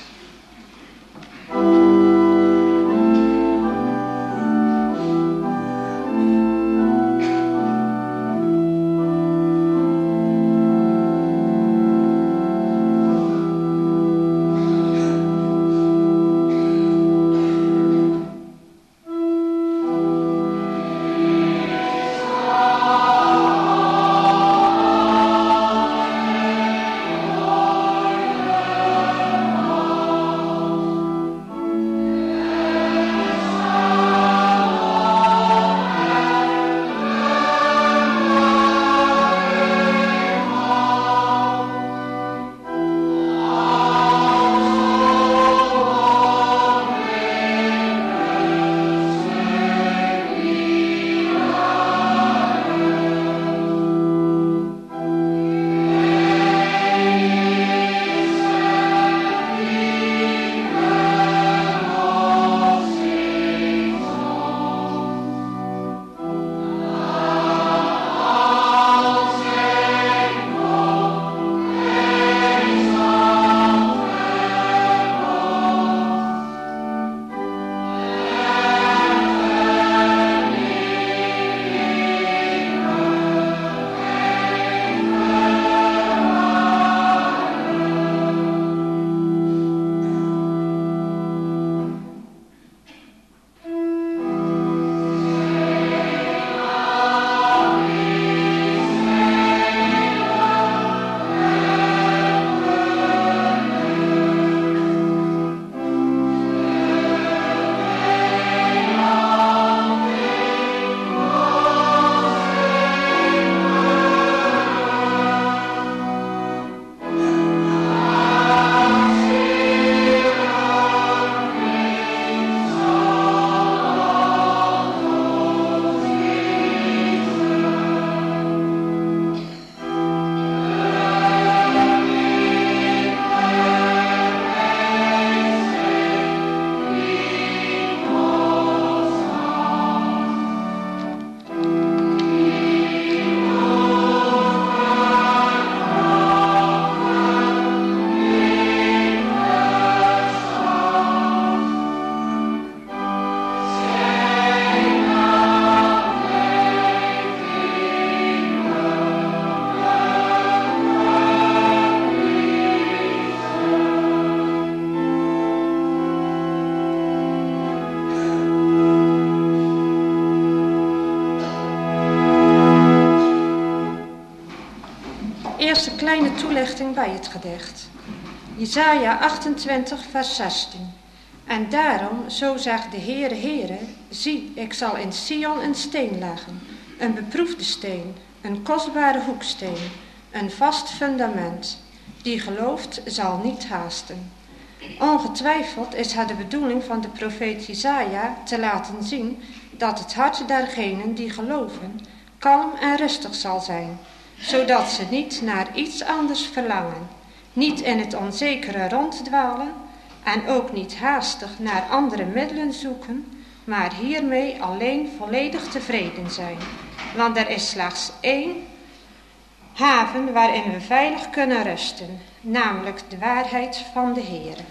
eerst een kleine toelichting bij het gedicht. Jesaja achtentwintig vers zestien. En daarom, zo zegt de Heere, Heere, zie, ik zal in Sion een steen leggen, een beproefde steen, een kostbare hoeksteen, een vast fundament. Die gelooft zal niet haasten. Ongetwijfeld is het de bedoeling van de profeet Jesaja te laten zien dat het hart dergenen die geloven kalm en rustig zal zijn, zodat ze niet naar iets anders verlangen, niet in het onzekere ronddwalen en ook niet haastig naar andere middelen zoeken, maar hiermee alleen volledig tevreden zijn. Want er is slechts één haven waarin we veilig kunnen rusten, namelijk de waarheid van de Heere.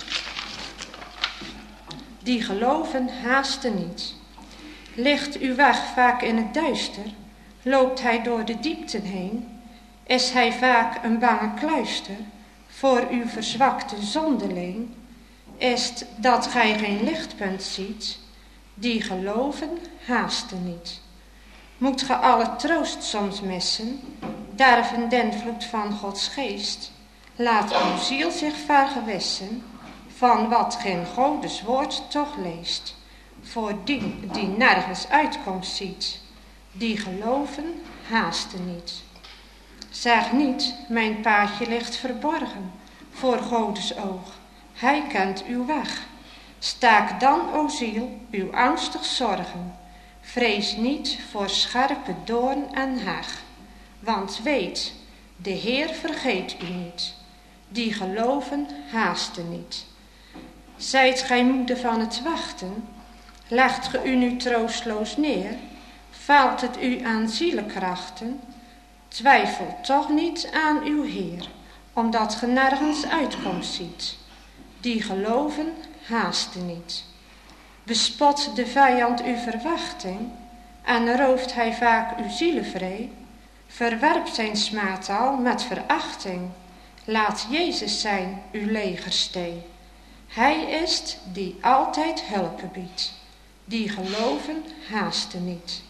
Die geloven haasten niet. Ligt uw weg vaak in het duister, loopt hij door de diepten heen, is hij vaak een bange kluister voor uw verzwakte zonderling, is dat gij geen lichtpunt ziet, die geloven haasten niet. Moet ge alle troost soms missen, derven den vloed van Gods geest, laat uw ziel zich vergewissen van wat geen Godes woord toch leest. Voor die die nergens uitkomst ziet, die geloven haasten niet. Zeg niet, mijn paadje ligt verborgen voor Godes oog, hij kent uw weg. Staak dan, o ziel, uw angstig zorgen, vrees niet voor scherpe doorn en heg. Want weet, de Heer vergeet u niet, die geloven haasten niet. Zijt gij moede van het wachten, legt ge u nu troosteloos neer, faalt het u aan zielekrachten, twijfel toch niet aan uw Heer, omdat ge nergens uitkomst ziet. Die geloven haasten niet. Bespot de vijand uw verwachting en rooft hij vaak uw zielevree, verwerp zijn smaattaal met verachting, laat Jezus zijn uw legerstee. Hij is het die altijd hulp biedt, die geloven haasten niet.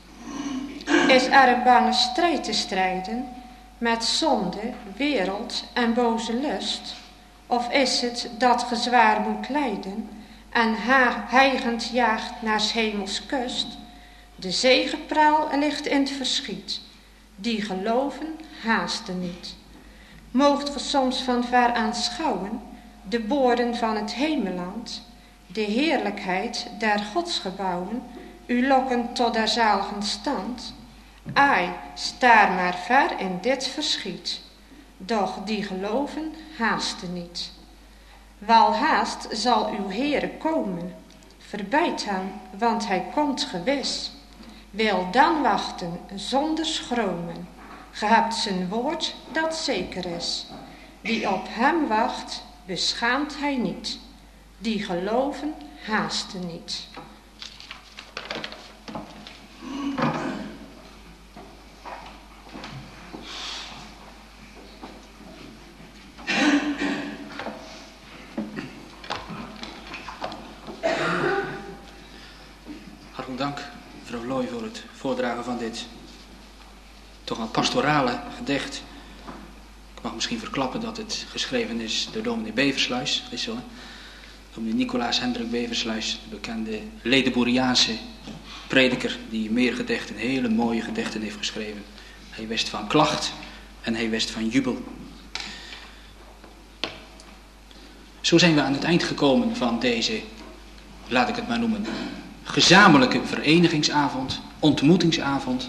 Is er een bange strijd te strijden met zonde, wereld en boze lust? Of is het dat ge zwaar moet lijden en ha- hijgend jaagt naar 's hemels kust? De zegepraal ligt in het verschiet, die geloven haasten niet. Moogt ge soms van ver aanschouwen de boorden van het hemeland, de heerlijkheid der godsgebouwen, u lokken tot der zaligen stand? Ai, staar maar ver in dit verschiet, doch die geloven haasten niet. Welhaast zal uw Heere komen, verbijt hem, want hij komt gewis. Wil dan wachten zonder schromen, ge hebt zijn woord dat zeker is. Wie op hem wacht, beschaamt hij niet, die geloven haasten niet. Hartelijk dank, mevrouw Looy, voor het voordragen van dit toch wel pastorale gedicht. Ik mag misschien verklappen dat het geschreven is door dominee Beversluis. Dat is zo, hè? Dominee Nicolaas Hendrik Beversluis, de bekende Ledeboeriaanse prediker die meer gedichten, hele mooie gedichten heeft geschreven. Hij wist van klacht en hij wist van jubel. Zo zijn we aan het eind gekomen van deze, laat ik het maar noemen, gezamenlijke verenigingsavond, ontmoetingsavond.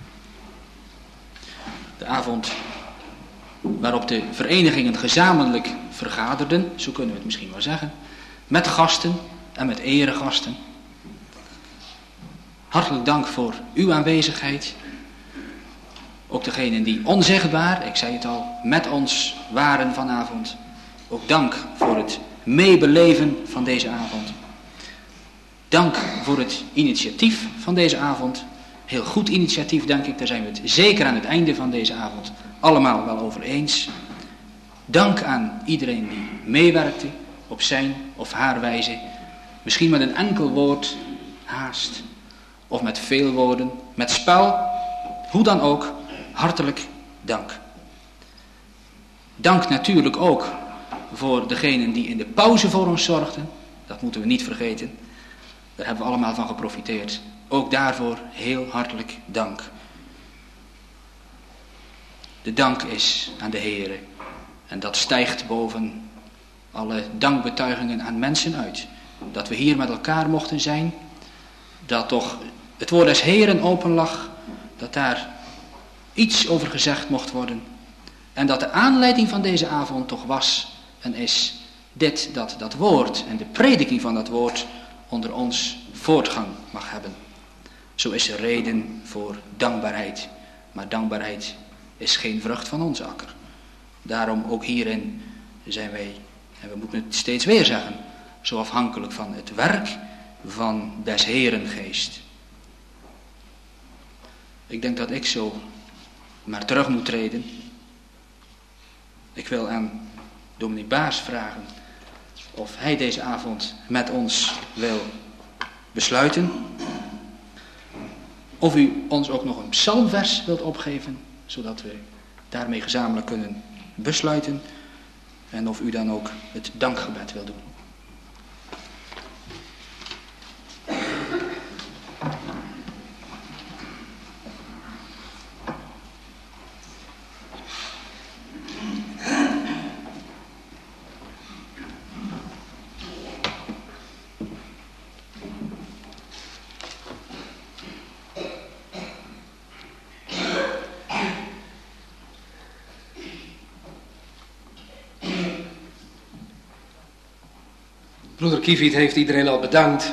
De avond waarop de verenigingen gezamenlijk vergaderden, zo kunnen we het misschien wel zeggen, met gasten en met eregasten. Hartelijk dank voor uw aanwezigheid. Ook degenen die onzichtbaar, ik zei het al, met ons waren vanavond. Ook dank voor het meebeleven van deze avond. Dank voor het initiatief van deze avond. Heel goed initiatief, denk ik. Daar zijn we het zeker aan het einde van deze avond allemaal wel over eens. Dank aan iedereen die meewerkte op zijn of haar wijze. Misschien met een enkel woord, haast. Of met veel woorden, met spel. Hoe dan ook, hartelijk dank. Dank natuurlijk ook voor degenen die in de pauze voor ons zorgden. Dat moeten we niet vergeten. Daar hebben we allemaal van geprofiteerd. Ook daarvoor heel hartelijk dank. De dank is aan de Heere. En dat stijgt boven alle dankbetuigingen aan mensen uit. Dat we hier met elkaar mochten zijn. Dat toch het woord des Heeren open lag. Dat daar iets over gezegd mocht worden. En dat de aanleiding van deze avond toch was en is dit, dat dat woord en de prediking van dat woord onder ons voortgang mag hebben. Zo is er reden voor dankbaarheid. Maar dankbaarheid is geen vrucht van onze akker. Daarom ook hierin zijn wij, en we moeten het steeds weer zeggen, zo afhankelijk van het werk van des Heeren geest. Ik denk dat ik zo maar terug moet treden. Ik wil aan dominee Baars vragen of hij deze avond met ons wil besluiten. Of u ons ook nog een psalmvers wilt opgeven, zodat we daarmee gezamenlijk kunnen besluiten. En of u dan ook het dankgebed wilt doen. Broeder Kiefiet heeft iedereen al bedankt.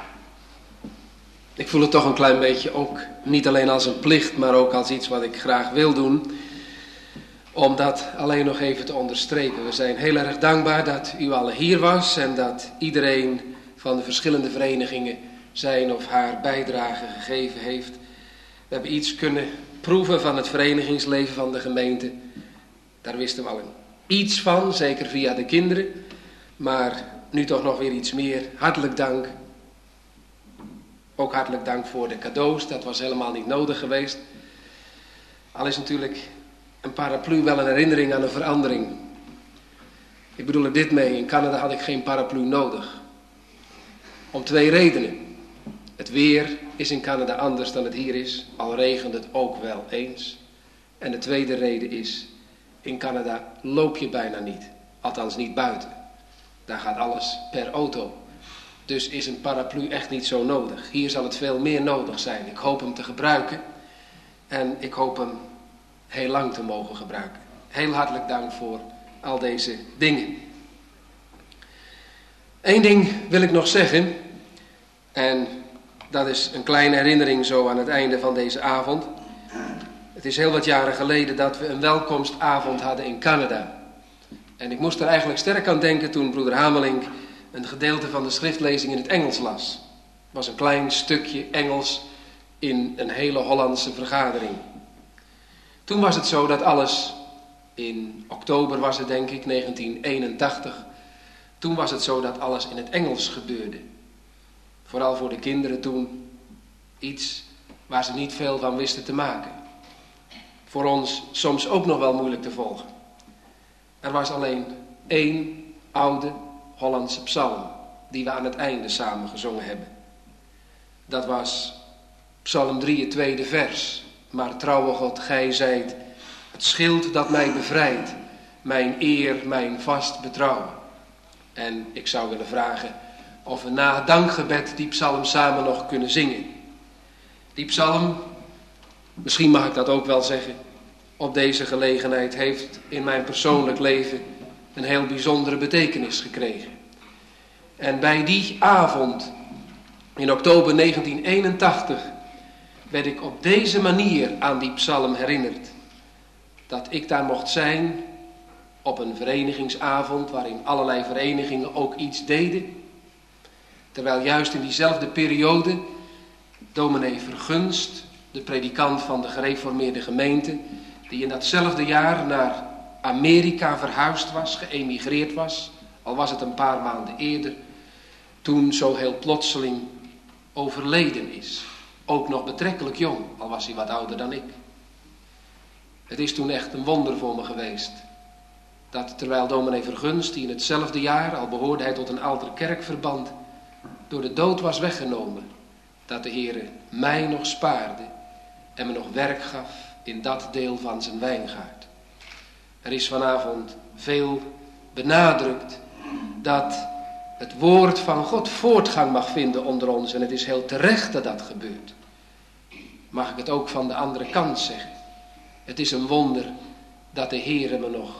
Ik voel het toch een klein beetje ook, niet alleen als een plicht, maar ook als iets wat ik graag wil doen. Om dat alleen nog even te onderstrepen. We zijn heel erg dankbaar dat u allen hier was en dat iedereen van de verschillende verenigingen zijn of haar bijdrage gegeven heeft. We hebben iets kunnen proeven van het verenigingsleven van de gemeente. Daar wisten we al iets van, zeker via de kinderen. Maar nu toch nog weer iets meer. Hartelijk dank. Ook hartelijk dank voor de cadeaus. Dat was helemaal niet nodig geweest. Al is natuurlijk een paraplu wel een herinnering aan een verandering. Ik bedoel er dit mee. In Canada had ik geen paraplu nodig. Om twee redenen. Het weer is in Canada anders dan het hier is. Al regent het ook wel eens. En de tweede reden is. In Canada loop je bijna niet. Althans niet buiten. Daar gaat alles per auto. Dus is een paraplu echt niet zo nodig. Hier zal het veel meer nodig zijn. Ik hoop hem te gebruiken. En ik hoop hem heel lang te mogen gebruiken. Heel hartelijk dank voor al deze dingen. Eén ding wil ik nog zeggen. En dat is een kleine herinnering zo aan het einde van deze avond. Het is heel wat jaren geleden dat we een welkomstavond hadden in Canada. En ik moest er eigenlijk sterk aan denken toen broeder Hamelink een gedeelte van de schriftlezing in het Engels las. Het was een klein stukje Engels in een hele Hollandse vergadering. Toen was het zo dat alles, in oktober was het denk ik, negentien eenentachtig. Toen was het zo dat alles in het Engels gebeurde. Vooral voor de kinderen toen iets waar ze niet veel van wisten te maken. Voor ons soms ook nog wel moeilijk te volgen. Er was alleen één oude Hollandse psalm die we aan het einde samen gezongen hebben. Dat was psalm drie, het tweede vers. Maar trouwe God, gij zijt het schild dat mij bevrijdt, mijn eer, mijn vast betrouwen. En ik zou willen vragen of we na het dankgebed die psalm samen nog kunnen zingen. Die psalm, misschien mag ik dat ook wel zeggen, op deze gelegenheid heeft in mijn persoonlijk leven een heel bijzondere betekenis gekregen. En bij die avond in oktober negentien eenentachtig werd ik op deze manier aan die psalm herinnerd. Dat ik daar mocht zijn op een verenigingsavond waarin allerlei verenigingen ook iets deden. Terwijl juist in diezelfde periode dominee Vergunst, de predikant van de gereformeerde gemeente, die in datzelfde jaar naar Amerika verhuisd was, geëmigreerd was, al was het een paar maanden eerder, toen zo heel plotseling overleden is. Ook nog betrekkelijk jong, al was hij wat ouder dan ik. Het is toen echt een wonder voor me geweest Dat terwijl dominee Vergunst, die in hetzelfde jaar, al behoorde hij tot een ouder kerkverband, door de dood was weggenomen, dat de Heere mij nog spaarde en me nog werk gaf in dat deel van zijn wijngaard. Er is vanavond veel benadrukt dat het woord van God voortgang mag vinden onder ons. En het is heel terecht dat dat gebeurt. Mag ik het ook van de andere kant zeggen. Het is een wonder dat de Heere me nog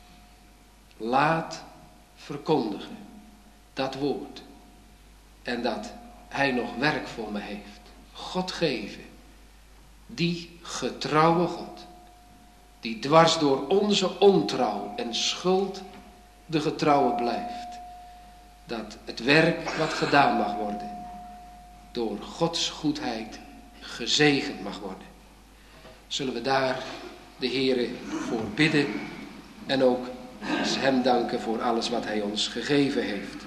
laat verkondigen. Dat woord. En dat hij nog werk voor me heeft. God geven. Die getrouwe God. Die dwars door onze ontrouw en schuld de getrouwe blijft. Dat het werk wat gedaan mag worden, door Gods goedheid gezegend mag worden. Zullen we daar de Heere voor bidden en ook hem danken voor alles wat hij ons gegeven heeft.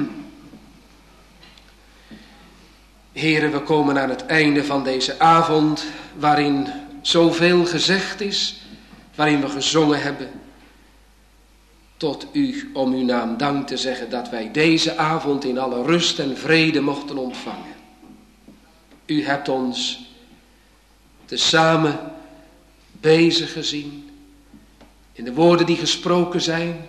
Heere, we komen aan het einde van deze avond, waarin zoveel gezegd is, waarin we gezongen hebben. Tot u om uw naam dank te zeggen dat wij deze avond in alle rust en vrede mochten ontvangen. U hebt ons tezamen bezig gezien in de woorden die gesproken zijn,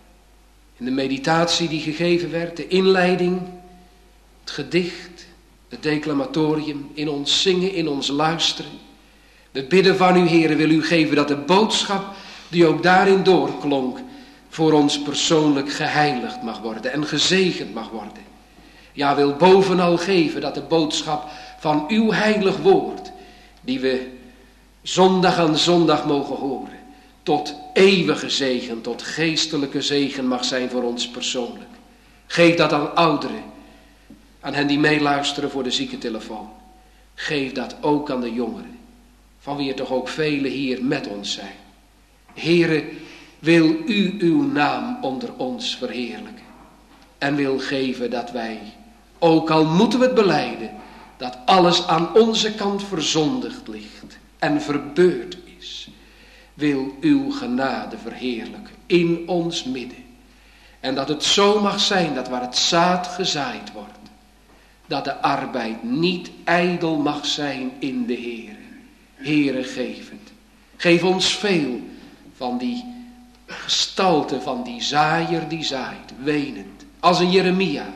in de meditatie die gegeven werd, de inleiding, het gedicht, het declamatorium, in ons zingen, in ons luisteren. We bidden van u, Heere, wil u geven dat de boodschap die ook daarin doorklonk, voor ons persoonlijk geheiligd mag worden en gezegend mag worden. Ja, wil bovenal geven dat de boodschap van uw heilig woord, die we zondag aan zondag mogen horen, tot eeuwige zegen, tot geestelijke zegen mag zijn voor ons persoonlijk. Geef dat aan ouderen, aan hen die meeluisteren voor de ziekentelefoon. Geef dat ook aan de jongeren, van wie er toch ook velen hier met ons zijn. Heere, wil u uw naam onder ons verheerlijken. En wil geven dat wij, ook al moeten we het belijden, dat alles aan onze kant verzondigd ligt en verbeurd is. Wil uw genade verheerlijken in ons midden. En dat het zo mag zijn dat waar het zaad gezaaid wordt, dat de arbeid niet ijdel mag zijn in de Heere. Heere, geef het. Geef ons veel van die gestalte van die zaaier die zaait, wenend, als een Jeremia.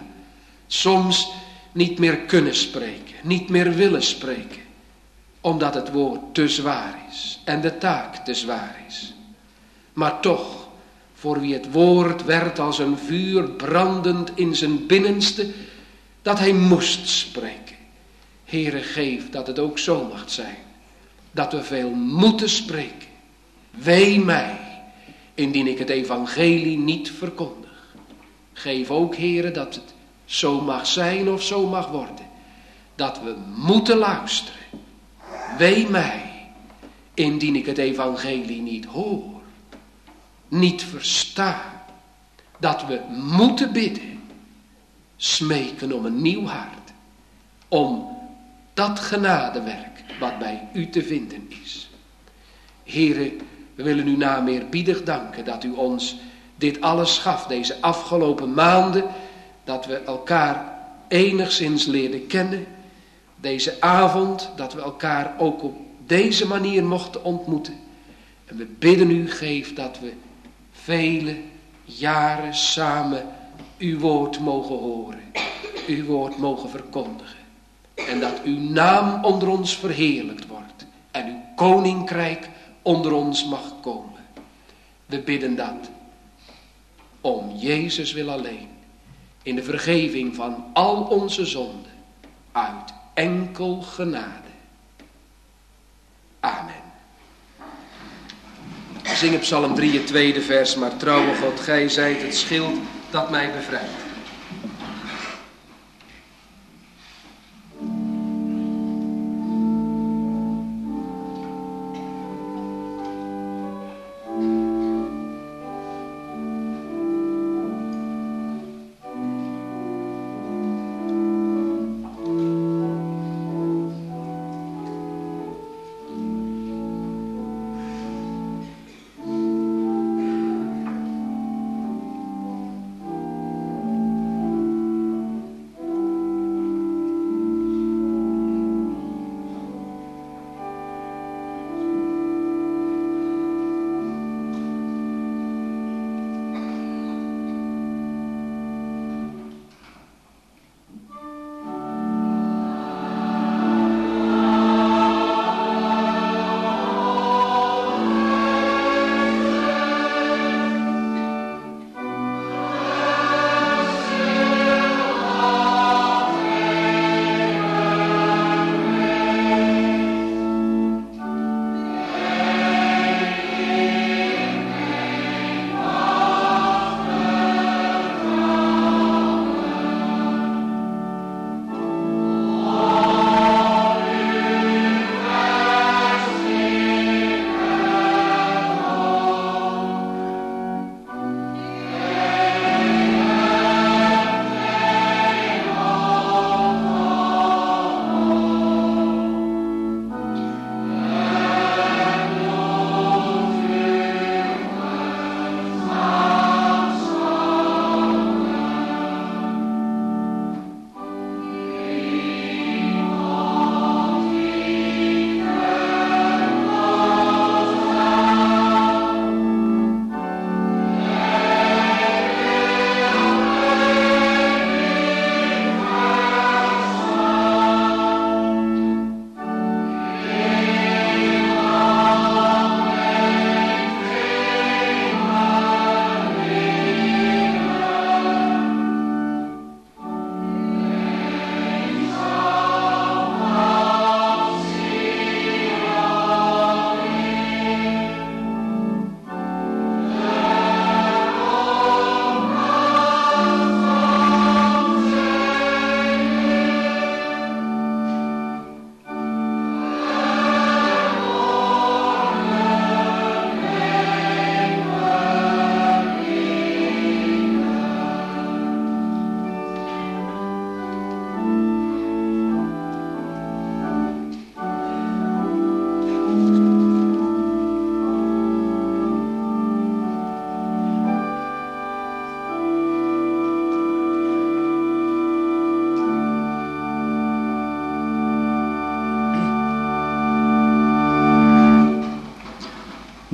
Soms niet meer kunnen spreken, niet meer willen spreken, omdat het woord te zwaar is en de taak te zwaar is. Maar toch, voor wie het woord werd als een vuur brandend in zijn binnenste, dat hij moest spreken. Heere, geef dat het ook zo mag zijn, dat we veel moeten spreken. Wee mij, indien ik het evangelie niet verkondig. Geef ook, Heere, dat het zo mag zijn of zo mag worden, dat we moeten luisteren. Wee mij, indien ik het evangelie niet hoor, niet versta, dat we moeten bidden, smeken om een nieuw hart, om dat genadewerk wat bij u te vinden is. Heere, we willen u naam eerbiedig danken dat u ons dit alles gaf, deze afgelopen maanden, dat we elkaar enigszins leerden kennen. Deze avond, dat we elkaar ook op deze manier mochten ontmoeten. En we bidden u, geef dat we vele jaren samen uw woord mogen horen, uw woord mogen verkondigen. En dat uw naam onder ons verheerlijkt wordt en uw koninkrijk onder ons mag komen. We bidden dat om Jezus wil alleen, in de vergeving van al onze zonden, uit enkel genade. Amen. We zingen Psalm drie, het tweede vers, maar trouwe God, gij zijt het schild dat mij bevrijdt.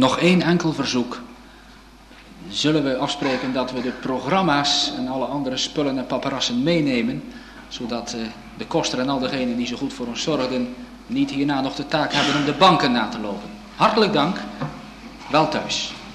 nog één enkel verzoek. Zullen we afspreken dat we de programma's en alle andere spullen en paparassen meenemen, zodat uh, de koster en al degenen die zo goed voor ons zorgden niet hierna nog de taak hebben om de banken na te lopen. Hartelijk dank. Wel thuis.